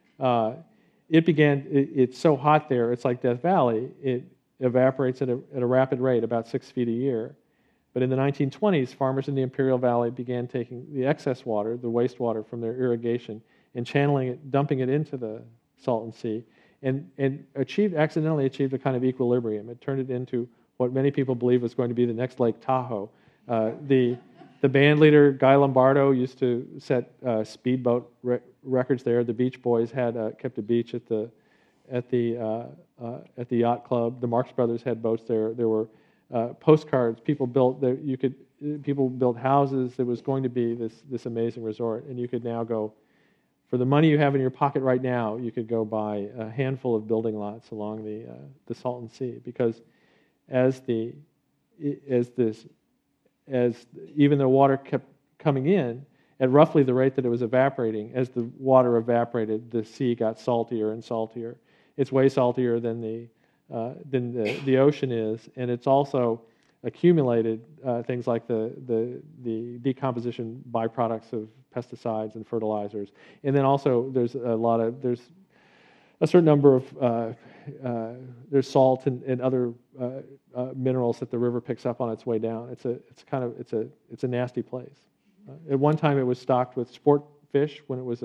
It's so hot there, it's like Death Valley. It evaporates at a rapid rate, about 6 feet a year. But in the 1920s, farmers in the Imperial Valley began taking the excess water, the wastewater from their irrigation, and channeling it, dumping it into the Salton Sea, and accidentally achieved a kind of equilibrium. It turned it into what many people believe was going to be the next Lake Tahoe. The band leader Guy Lombardo used to set speedboat records there. The Beach Boys kept a beach at the yacht club. The Marx Brothers had boats there. There were postcards. People built houses. It was going to be this amazing resort, and you could now go. For the money you have in your pocket right now, you could go buy a handful of building lots along the Salton Sea, because as even the water kept coming in at roughly the rate that it was evaporating, as the water evaporated, the sea got saltier and saltier. It's way saltier than the ocean is, and it's also accumulated things like the decomposition byproducts of pesticides and fertilizers, and then also there's a certain number of there's salt and other minerals that the river picks up on its way down. It's a nasty place. At one time, it was stocked with sport fish when it was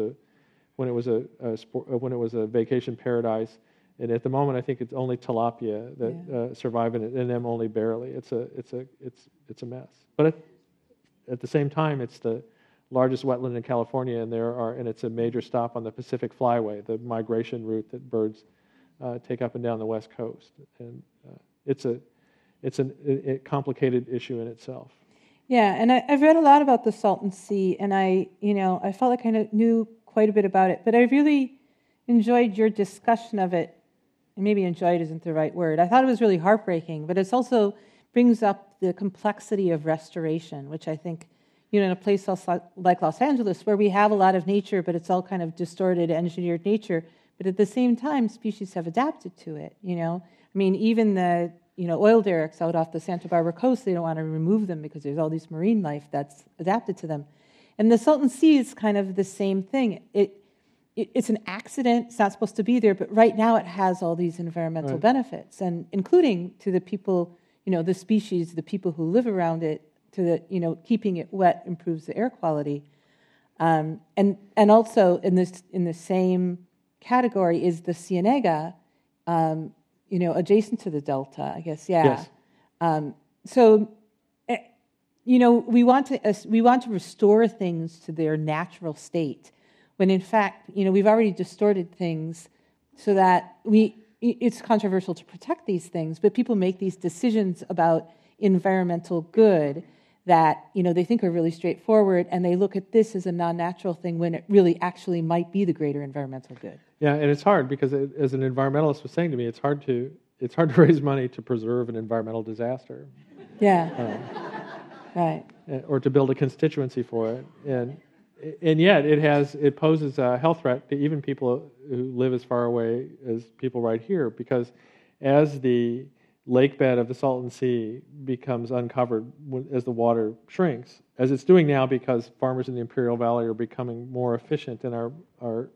a vacation paradise, and at the moment, I think it's only tilapia that survive in it, and them only barely. It's a mess. But at the same time, it's the largest wetland in California, and it's a major stop on the Pacific Flyway, the migration route that birds take up and down the West Coast, and it's a complicated issue in itself. Yeah, and I've read a lot about the Salton Sea, and I felt like I knew quite a bit about it, but I really enjoyed your discussion of it. And maybe enjoyed isn't the right word. I thought it was really heartbreaking, but it also brings up the complexity of restoration, which I think, in a place like Los Angeles, where we have a lot of nature, but it's all kind of distorted, engineered nature, but at the same time, species have adapted to it, even the, oil derricks out off the Santa Barbara coast, they don't want to remove them because there's all this marine life that's adapted to them. And the Salton Sea is kind of the same thing. It's an accident, it's not supposed to be there, but right now it has all these environmental benefits, and including to the people, the species, the people who live around it, to the, keeping it wet improves the air quality. And also in the same category is the Cienega, adjacent to the delta, I guess. Yeah. Yes. So, we want to restore things to their natural state, when in fact, we've already distorted things so that it's controversial to protect these things, but people make these decisions about environmental good that, they think are really straightforward, and they look at this as a non-natural thing when it really actually might be the greater environmental good. Yeah, and it's hard because, as an environmentalist was saying to me, it's hard to raise money to preserve an environmental disaster. Yeah. Right. Or to build a constituency for it, and yet it poses a health threat to even people who live as far away as people right here, because as the lake bed of the Salton Sea becomes uncovered as the water shrinks, as it's doing now, because farmers in the Imperial Valley are becoming more efficient and are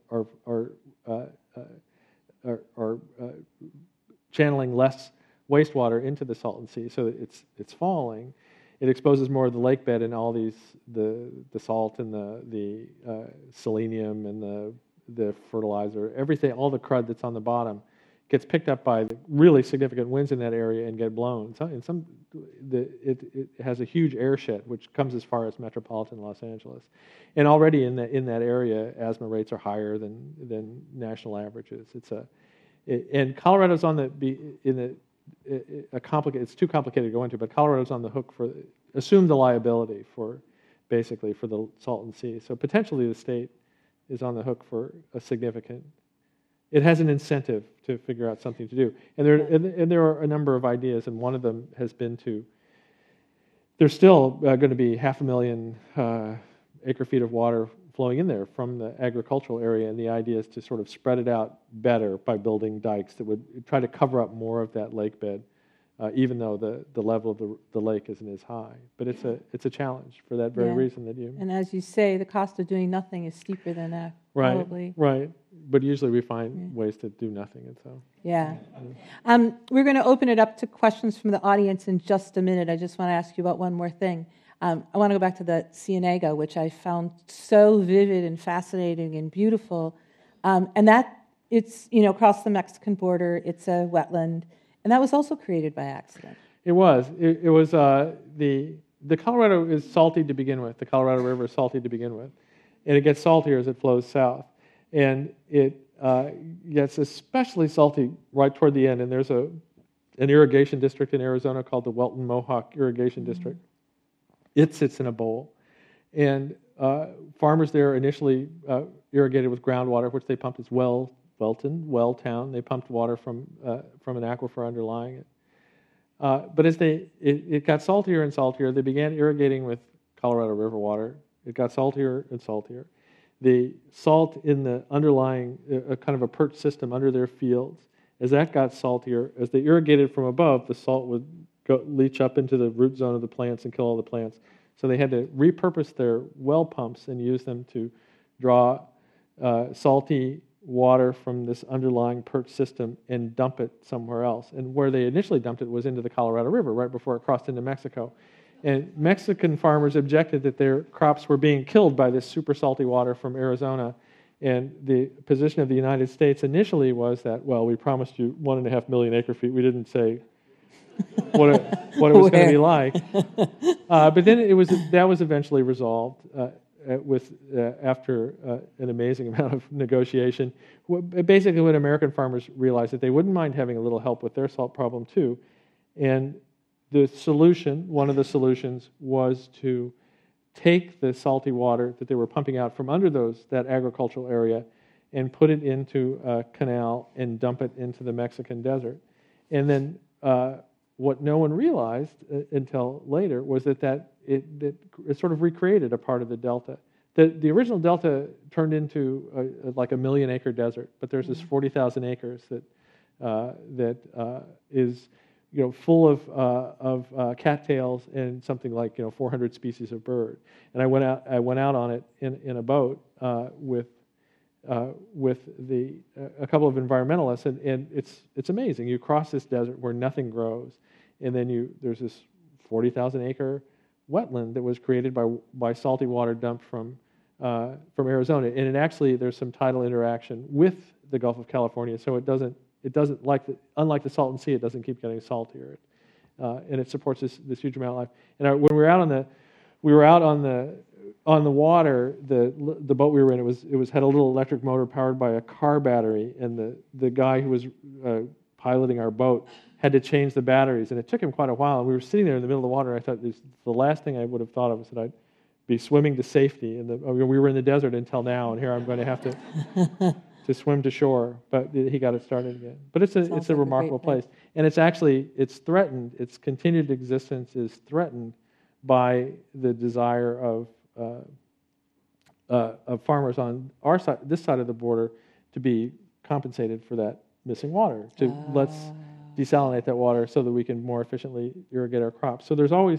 channeling less wastewater into the Salton Sea, so it's falling. It exposes more of the lake bed, and all the salt and the selenium and the fertilizer, everything, all the crud that's on the bottom gets picked up by the really significant winds in that area and get blown. It has a huge airshed, which comes as far as metropolitan Los Angeles. And already in that area, asthma rates are higher than national averages. And Colorado's it's too complicated to go into, but Colorado's on the hook assume the liability for the Salton Sea. So potentially the state is on the hook for it has an incentive to figure out something to do. And there are a number of ideas, and one of them has been there's still going to be 500,000 acre-feet of water flowing in there from the agricultural area, and the idea is to sort of spread it out better by building dikes that would try to cover up more of that lake bed, even though the level of the lake isn't as high. But it's a challenge for that very reason that you... And as you say, the cost of doing nothing is steeper than that, probably. Right. But usually we find ways to do nothing, and so... Yeah. We're going to open it up to questions from the audience in just a minute. I just want to ask you about one more thing. I want to go back to the Cienega, which I found so vivid and fascinating and beautiful. And that it's across the Mexican border. It's a wetland, and that was also created by accident. It was. It was the Colorado is salty to begin with. The Colorado River is salty to begin with, and it gets saltier as it flows south, and it gets especially salty right toward the end. And there's an irrigation district in Arizona called the Welton Mohawk Irrigation District. It sits in a bowl, and farmers there initially irrigated with groundwater, which they pumped as Welltown. They pumped water from an aquifer underlying it. But as it got saltier and saltier, they began irrigating with Colorado River water. It got saltier and saltier. The salt in the underlying, kind of a perch system under their fields, as that got saltier, as they irrigated from above, the salt would leach up into the root zone of the plants and kill all the plants. So they had to repurpose their well pumps and use them to draw salty water from this underlying perch system and dump it somewhere else. And where they initially dumped it was into the Colorado River, right before it crossed into Mexico. And Mexican farmers objected that their crops were being killed by this super salty water from Arizona. And the position of the United States initially was that, well, we promised you 1.5 million acre-feet. We didn't say what it was going to be like. But then that was eventually resolved after an amazing amount of negotiation. Basically, when American farmers realized that they wouldn't mind having a little help with their salt problem too, and one of the solutions was to take the salty water that they were pumping out from under that agricultural area and put it into a canal and dump it into the Mexican desert. And then what no one realized until later was that it sort of recreated a part of the delta. The original delta turned into like a 1 million acre desert, but there's this 40,000 acres that is full of cattails and something like 400 species of bird. And I went out on it in a boat with a couple of environmentalists, and it's amazing. You cross this desert where nothing grows, and then there's this 40,000 acre wetland that was created by salty water dumped from Arizona, and there's some tidal interaction with the Gulf of California, so it doesn't unlike the Salton Sea, it doesn't keep getting saltier, and it supports this huge amount of life. And when we were out on the water, the boat we were in, it had a little electric motor powered by a car battery, and the guy who was piloting our boat had to change the batteries, and it took him quite a while. And we were sitting there in the middle of the water, and I thought the last thing I would have thought of was that I'd be swimming to safety. We were in the desert until now, and here I'm going to have to swim to shore. But he got it started again. But it's a remarkable place, and it's threatened. Its continued existence is threatened by the desire of farmers on our side, this side of the border, to be compensated for that missing water. Let's desalinate that water so that we can more efficiently irrigate our crops. So there's always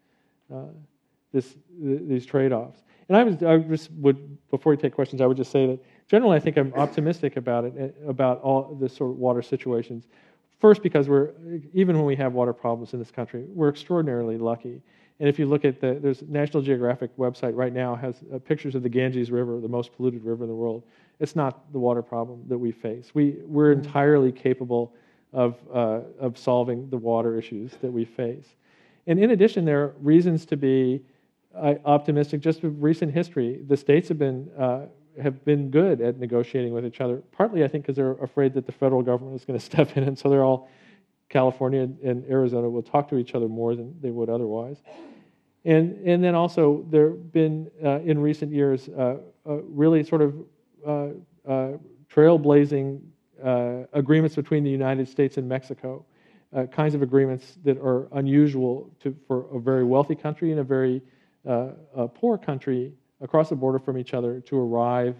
these trade-offs. And I would before you take questions, I would just say that generally I think I'm optimistic about all the sort of water situations. First, because even when we have water problems in this country, we're extraordinarily lucky. And if you look at there's National Geographic website right now has pictures of the Ganges River, the most polluted river in the world. It's not the water problem that we face. We're entirely capable of solving the water issues that we face. And in addition, there are reasons to be optimistic. Just with recent history, the states have been good at negotiating with each other. Partly, I think, because they're afraid that the federal government is going to step in, and so they're all California and Arizona will talk to each other more than they would otherwise. And then also there have been in recent years really sort of trailblazing agreements between the United States and Mexico, kinds of agreements that are unusual for a very wealthy country and a very poor country across the border from each other to arrive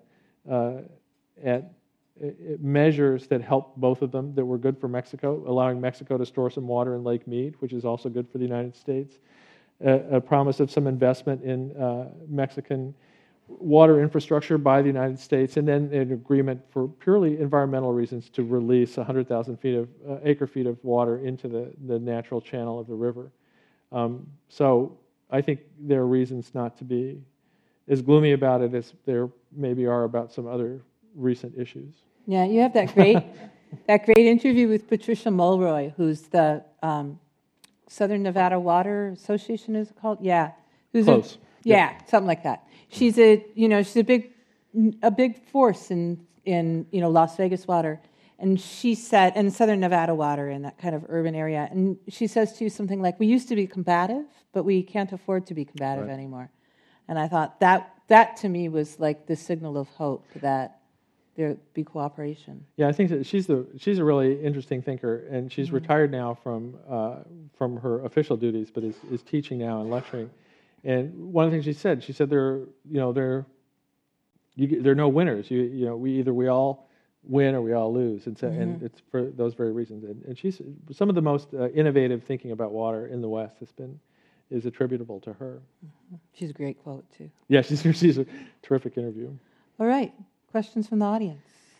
at measures that help both of them, that were good for Mexico, allowing Mexico to store some water in Lake Mead, which is also good for the United States. A promise of some investment in Mexican water infrastructure by the United States, and then an agreement for purely environmental reasons to release 100,000 acre-feet of water into the natural channel of the river. So I think there are reasons not to be as gloomy about it as there maybe are about some other recent issues. Yeah, you have that great interview with Patricia Mulroy, who's the Southern Nevada Water Association, is it called? Yeah. Close. Something like that. She's a big force in Las Vegas water, and she said, and Southern Nevada water in that kind of urban area, and she says to you something like, "We used to be combative, but we can't afford to be combative anymore." And I thought that to me was like the signal of hope that there be cooperation. Yeah, I think that she's a really interesting thinker, and she's retired now from her official duties, but is teaching now and lecturing. And one of the things she said there are no winners. We all win or we all lose, and it's for those very reasons. And she's some of the most innovative thinking about water in the West is attributable to her. She's a great quote too. Yeah, she's a terrific interview. All right. Questions from the audience?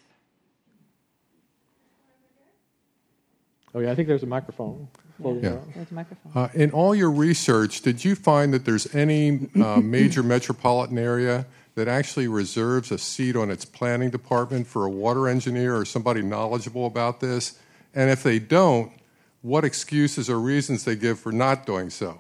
Oh yeah, I think there's a microphone. There's a microphone. In all your research, did you find that there's any major metropolitan area that actually reserves a seat on its planning department for a water engineer or somebody knowledgeable about this? And if they don't, what excuses or reasons they give for not doing so?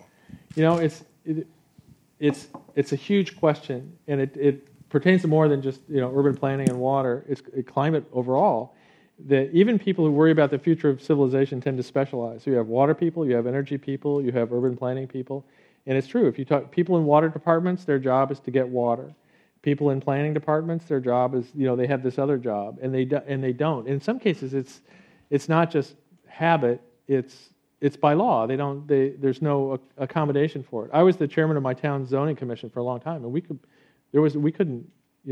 It's a huge question, and it pertains to more than just urban planning and water. It's climate overall. That even people who worry about the future of civilization tend to specialize. So you have water people, you have energy people, you have urban planning people, and it's true. If you talk people in water departments, their job is to get water. People in planning departments, their job is they have this other job, and they don't. In some cases, it's not just habit. It's by law. There's no accommodation for it. I was the chairman of my town's zoning commission for a long time, and we couldn't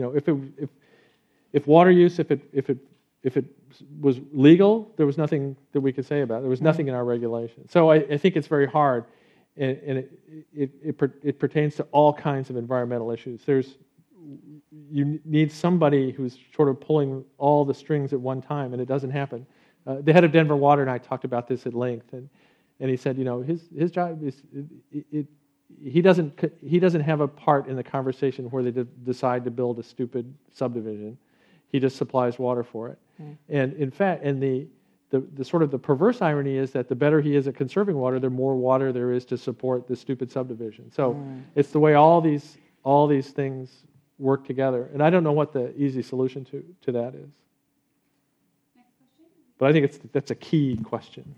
if water use if it was legal, there was nothing that we could say about it. There was nothing in our regulation. So I think it's very hard, and it pertains to all kinds of environmental issues. You need somebody who's sort of pulling all the strings at one time, and it doesn't happen. The head of Denver Water and I talked about this at length, and he said, his job is he doesn't have a part in the conversation where they decide to build a stupid subdivision. He just supplies water for it. And in fact, the sort of the perverse irony is that the better he is at conserving water, the more water there is to support the stupid subdivision. So it's the way all these things work together. And I don't know what the easy solution to that is. But I think that's a key question.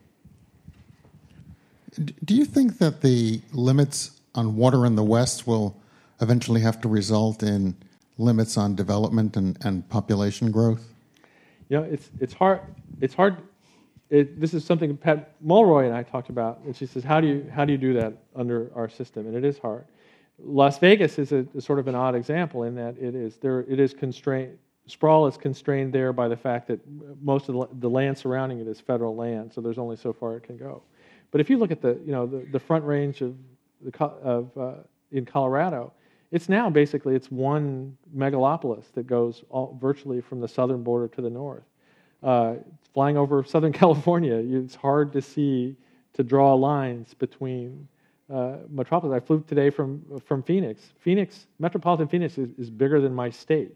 Do you think that the limits on water in the West will eventually have to result in limits on development and population growth? It's hard. This is something Pat Mulroy and I talked about, and she says, "How do you do that under our system?" And it is hard. Las Vegas is a sort of an odd example in that it is constrained. Sprawl is constrained there by the fact that most of the land surrounding it is federal land, so there's only so far it can go. But if you look at the Front Range in Colorado, it's now basically one megalopolis that goes virtually from the southern border to the north. Flying over Southern California, it's hard to draw lines between metropolis. I flew today from Phoenix. Metropolitan Phoenix is bigger than my state,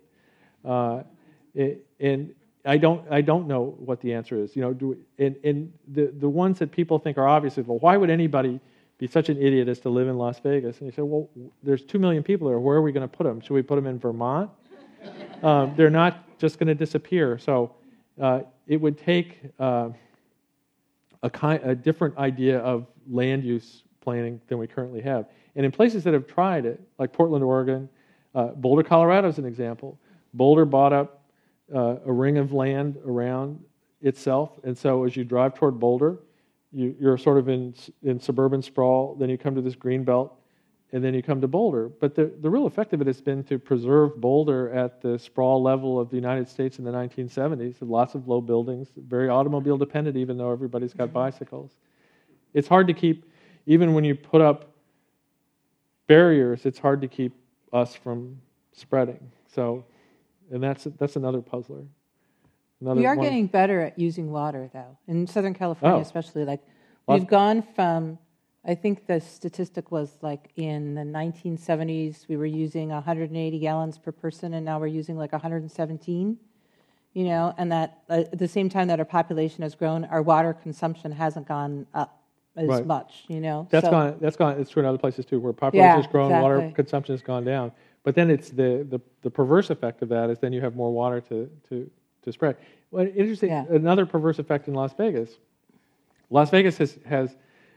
and I don't know what the answer is. And the ones that people think are obvious is, well, why would anybody be such an idiot as to live in Las Vegas? And you say, well, there's 2 million people there. Where are we going to put them? Should we put them in Vermont? They're not just going to disappear. So it would take a different idea of land use planning than we currently have. And in places that have tried it, like Portland, Oregon, Boulder, Colorado is an example. Boulder bought up a ring of land around itself, and so as you drive toward Boulder, you're sort of in suburban sprawl, then you come to this green belt, and then you come to Boulder. But the real effect of it has been to preserve Boulder at the sprawl level of the United States in the 1970s, lots of low buildings, very automobile dependent, even though everybody's got bicycles. It's hard to keep, even when you put up barriers, it's hard to keep us from spreading. So, and that's another puzzler. We are getting better at using water, though. In Southern California, especially, we've gone from, I think the statistic was in the 1970s, we were using 180 gallons per person, and now we're using 117. And that at the same time that our population has grown, our water consumption hasn't gone up as much. That's gone. It's true in other places too, where population has grown, water consumption has gone down. But then it's the perverse effect of that is then you have more water to spread. Well, interesting. Yeah. Another perverse effect in Las Vegas. Las Vegas has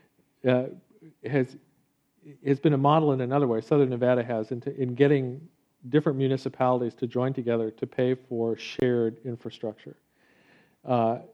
been a model in another way. Southern Nevada has in getting different municipalities to join together to pay for shared infrastructure. But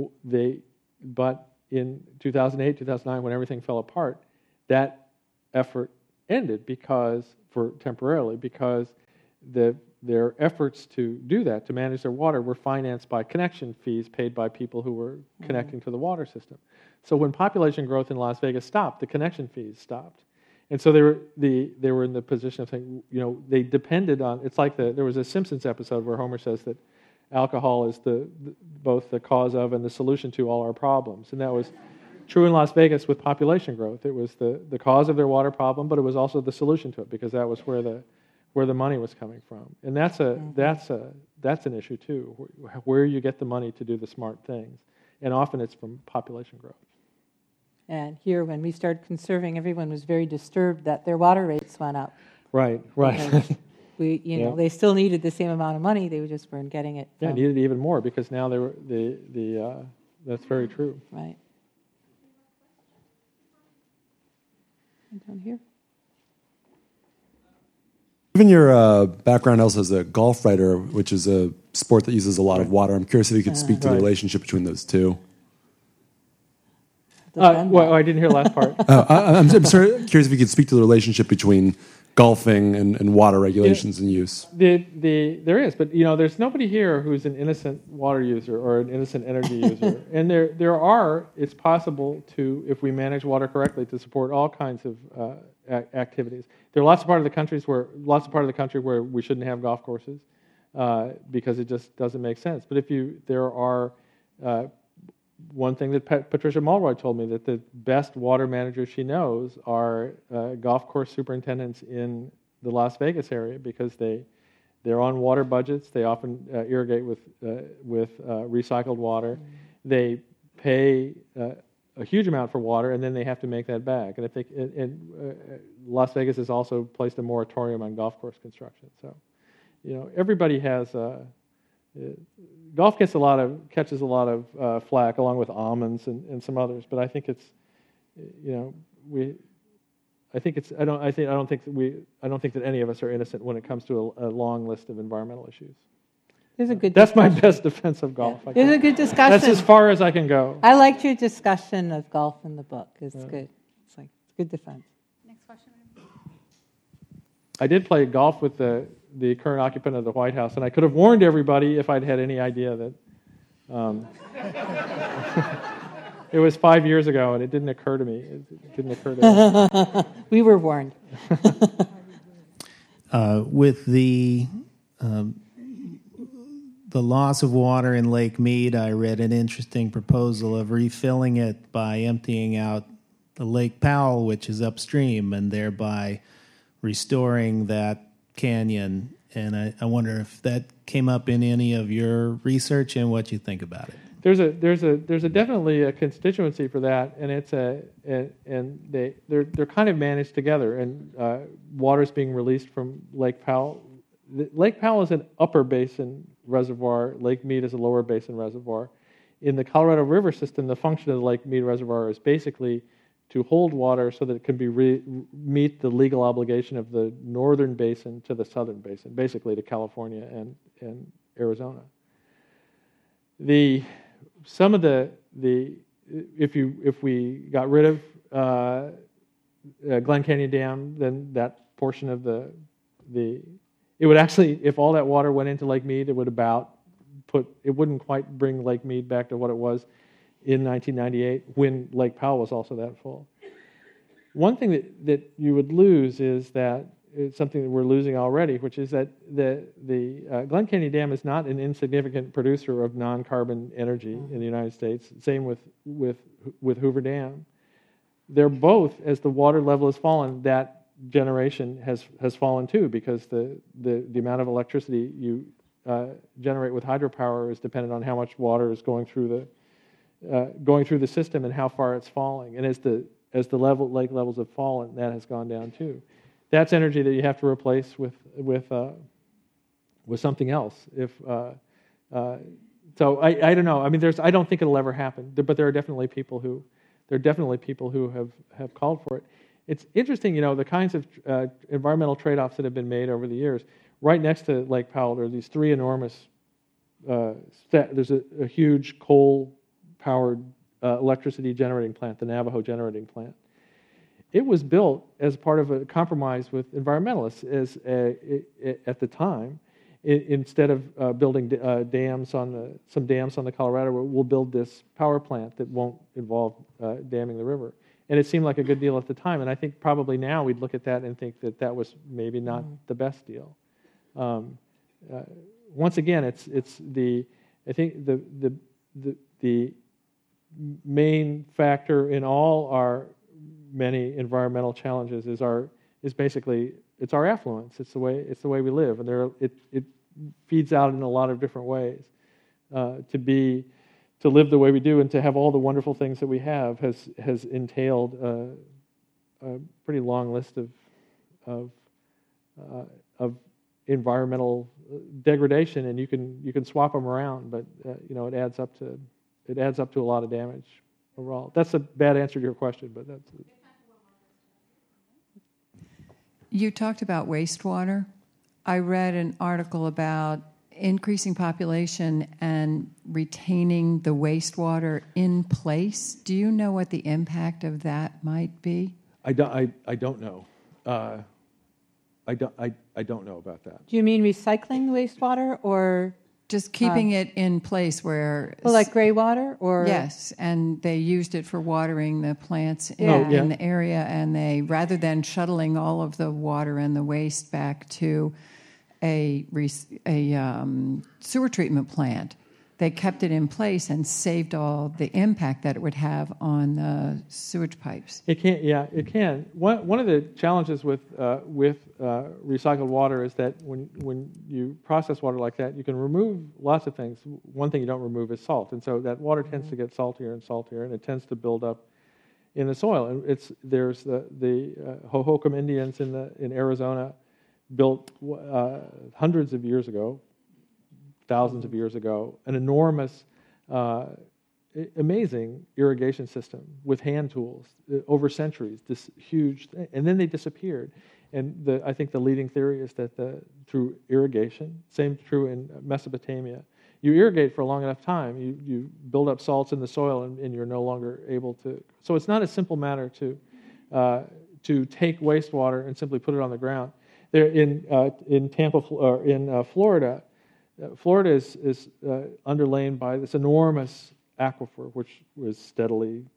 in 2008, 2009, when everything fell apart, that effort ended temporarily because their efforts to do that, to manage their water, were financed by connection fees paid by people who were connecting to the water system. So when population growth in Las Vegas stopped, the connection fees stopped. And so they were in the position of saying, they depended on, it's like there was a Simpsons episode where Homer says that alcohol is both the cause of and the solution to all our problems. And that was true in Las Vegas with population growth. It was the cause of their water problem, but it was also the solution to it because that was where the money was coming from. And that's an issue too, where you get the money to do the smart things. And often it's from population growth. And here, when we started conserving, everyone was very disturbed that their water rates went up. Right. They still needed the same amount of money, they just weren't getting it. Yeah, needed even more because now that's very true. Right. And down here. Given your background also as a golf writer, which is a sport that uses a lot of water, I'm curious if you could speak to the relationship between those two. I didn't hear the last part. I'm curious if you could speak to the relationship between golfing and water regulations and use. There is, but there's nobody here who's an innocent water user or an innocent energy user. And it's possible to, if we manage water correctly, to support all kinds of activities. There are lots of parts of the country where we shouldn't have golf courses because it just doesn't make sense. But there are one thing that Patricia Mulroy told me, that the best water managers she knows are golf course superintendents in the Las Vegas area because they're on water budgets. They often irrigate with recycled water. They pay a huge amount for water, and then they have to make that back. And Las Vegas has also placed a moratorium on golf course construction. So, everybody has. Golf catches a lot of flack, along with almonds and some others. But I think it's, I don't think that any of us are innocent when it comes to a long list of environmental issues. That's my best defense of golf. Yeah. There's a good discussion. That's as far as I can go. I liked your discussion of golf in the book. It's good. It's good defense. Next question. I did play golf with the current occupant of the White House, and I could have warned everybody if I'd had any idea that it was 5 years ago, and it didn't occur to me. It didn't occur to me. We were warned. With the loss of water in Lake Mead, I read an interesting proposal of refilling it by emptying out Lake Powell, which is upstream, and thereby restoring that canyon. And I wonder if that came up in any of your research and what you think about it. There's definitely a constituency for that, and they're kind of managed together. And water's being released from Lake Powell. Lake Powell is an upper basin reservoir. Lake Mead is a lower basin reservoir. In the Colorado River system, the function of the Lake Mead reservoir is basically to hold water so that it can meet the legal obligation of the northern basin to the southern basin, basically to California and Arizona. If we got rid of Glen Canyon Dam, then that portion of it would actually, if all that water went into Lake Mead, it wouldn't quite bring Lake Mead back to what it was in 1998 when Lake Powell was also that full. One thing that you would lose is that it's something that we're losing already, which is that the Glen Canyon Dam is not an insignificant producer of non-carbon energy in the United States. Same with Hoover Dam. They're both, as the water level has fallen, that generation has fallen too, because the amount of electricity you generate with hydropower is dependent on how much water is going through the system and how far it's falling. And as the lake levels have fallen, that has gone down too. That's energy that you have to replace with something else. So I don't know. I mean, I don't think it'll ever happen. But there are definitely people who have called for it. It's interesting, the kinds of environmental trade-offs that have been made over the years. Right next to Lake Powell, there are these three enormous. There's a huge coal-powered electricity generating plant, the Navajo generating plant. It was built as part of a compromise with environmentalists at the time. Instead of building some dams on the Colorado, we'll build this power plant that won't involve damming the river. And it seemed like a good deal at the time. And I think probably now we'd look at that and think that was maybe not the best deal. Once again, I think the main factor in all our many environmental challenges is basically it's our affluence. It's the way we live, and it feeds out in a lot of different ways. To live the way we do and to have all the wonderful things that we have has entailed a pretty long list of environmental degradation, and you can swap them around, but it adds up to a lot of damage overall. That's a bad answer to your question, but that's it. You talked about wastewater. I read an article about increasing population and retaining the wastewater in place. Do you know what the impact of that might be? I don't know. I don't know about that. Do you mean recycling the wastewater or just keeping it in place where... Well, like gray water? Or yes, and they used it for watering the plants in the area, and they, rather than shuttling all of the water and the waste back to a sewer treatment plant, they kept it in place and saved all the impact that it would have on the sewage pipes. It can, it can. One of the challenges with recycled water is that when you process water like that, you can remove lots of things. One thing you don't remove is salt, and so that water tends to get saltier and saltier, and it tends to build up in the soil. And there's the Hohokam Indians in Arizona built hundreds of years ago, thousands of years ago, an enormous, amazing irrigation system with hand tools over centuries, this huge thing. And then they disappeared. And I think the leading theory is that through irrigation, same true in Mesopotamia, you irrigate for a long enough time, you build up salts in the soil, and you're no longer able to. So it's not a simple matter to take wastewater and simply put it on the ground. There in Tampa or in Florida. Florida is underlain by this enormous aquifer, which was steadily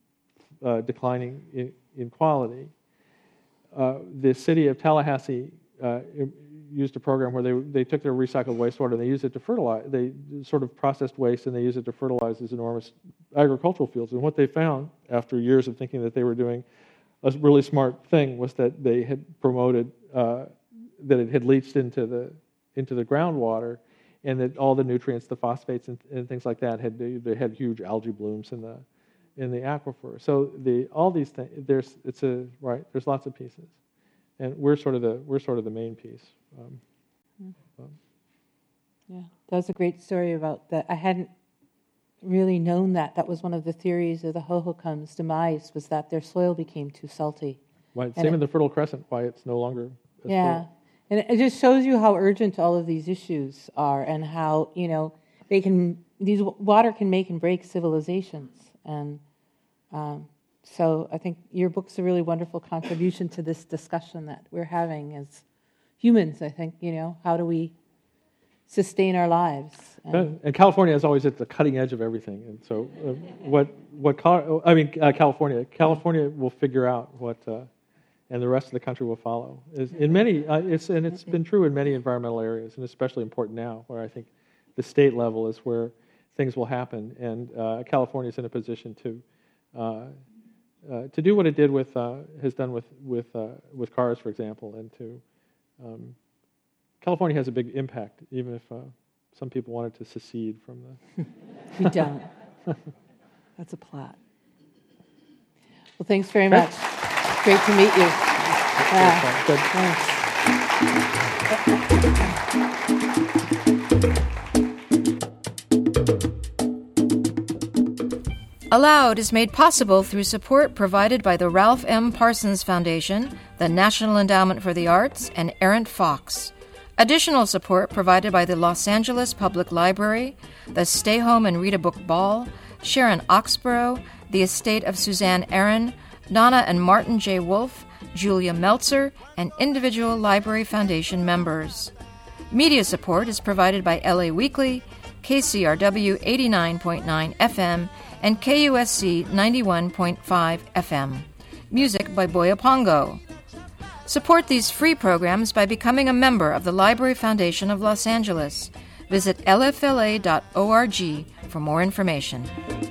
declining in quality. The city of Tallahassee used a program where they took their recycled wastewater and they used it to fertilize. They sort of processed waste and they used it to fertilize these enormous agricultural fields. And what they found after years of thinking that they were doing a really smart thing was that they had promoted that it had leached into the groundwater, and that all the nutrients, the phosphates and things like that, they had huge algae blooms in the aquifer. So all these things, there's lots of pieces, and we're sort of the main piece. Yeah, that was a great story about that. I hadn't really known that. That was one of the theories of the Hohokams' demise, was that their soil became too salty. Right. Same in the Fertile Crescent, why it's no longer as fertile. And it just shows you how urgent all of these issues are, and how these water can make and break civilizations. And so I think your book's a really wonderful contribution to this discussion that we're having as humans. I think, how do we sustain our lives? And California is always at the cutting edge of everything. And so California will figure out what, and the rest of the country will follow. It's been true in many environmental areas, and especially important now, where I think the state level is where things will happen. And California is in a position to do what it did has done with cars, for example, and to California has a big impact, even if some people wanted to secede from the. We don't. That's a plot. Well, thanks very much. Great to meet you. Good. Thanks. Aloud is made possible through support provided by the Ralph M. Parsons Foundation, the National Endowment for the Arts, and Errant Fox. Additional support provided by the Los Angeles Public Library, the Stay Home and Read a Book Ball, Sharon Oxborough, the estate of Suzanne Aaron, Donna and Martin J. Wolf, Julia Meltzer, and individual Library Foundation members. Media support is provided by LA Weekly, KCRW 89.9 FM, and KUSC 91.5 FM. Music by Boya Pongo. Support these free programs by becoming a member of the Library Foundation of Los Angeles. Visit lfla.org for more information.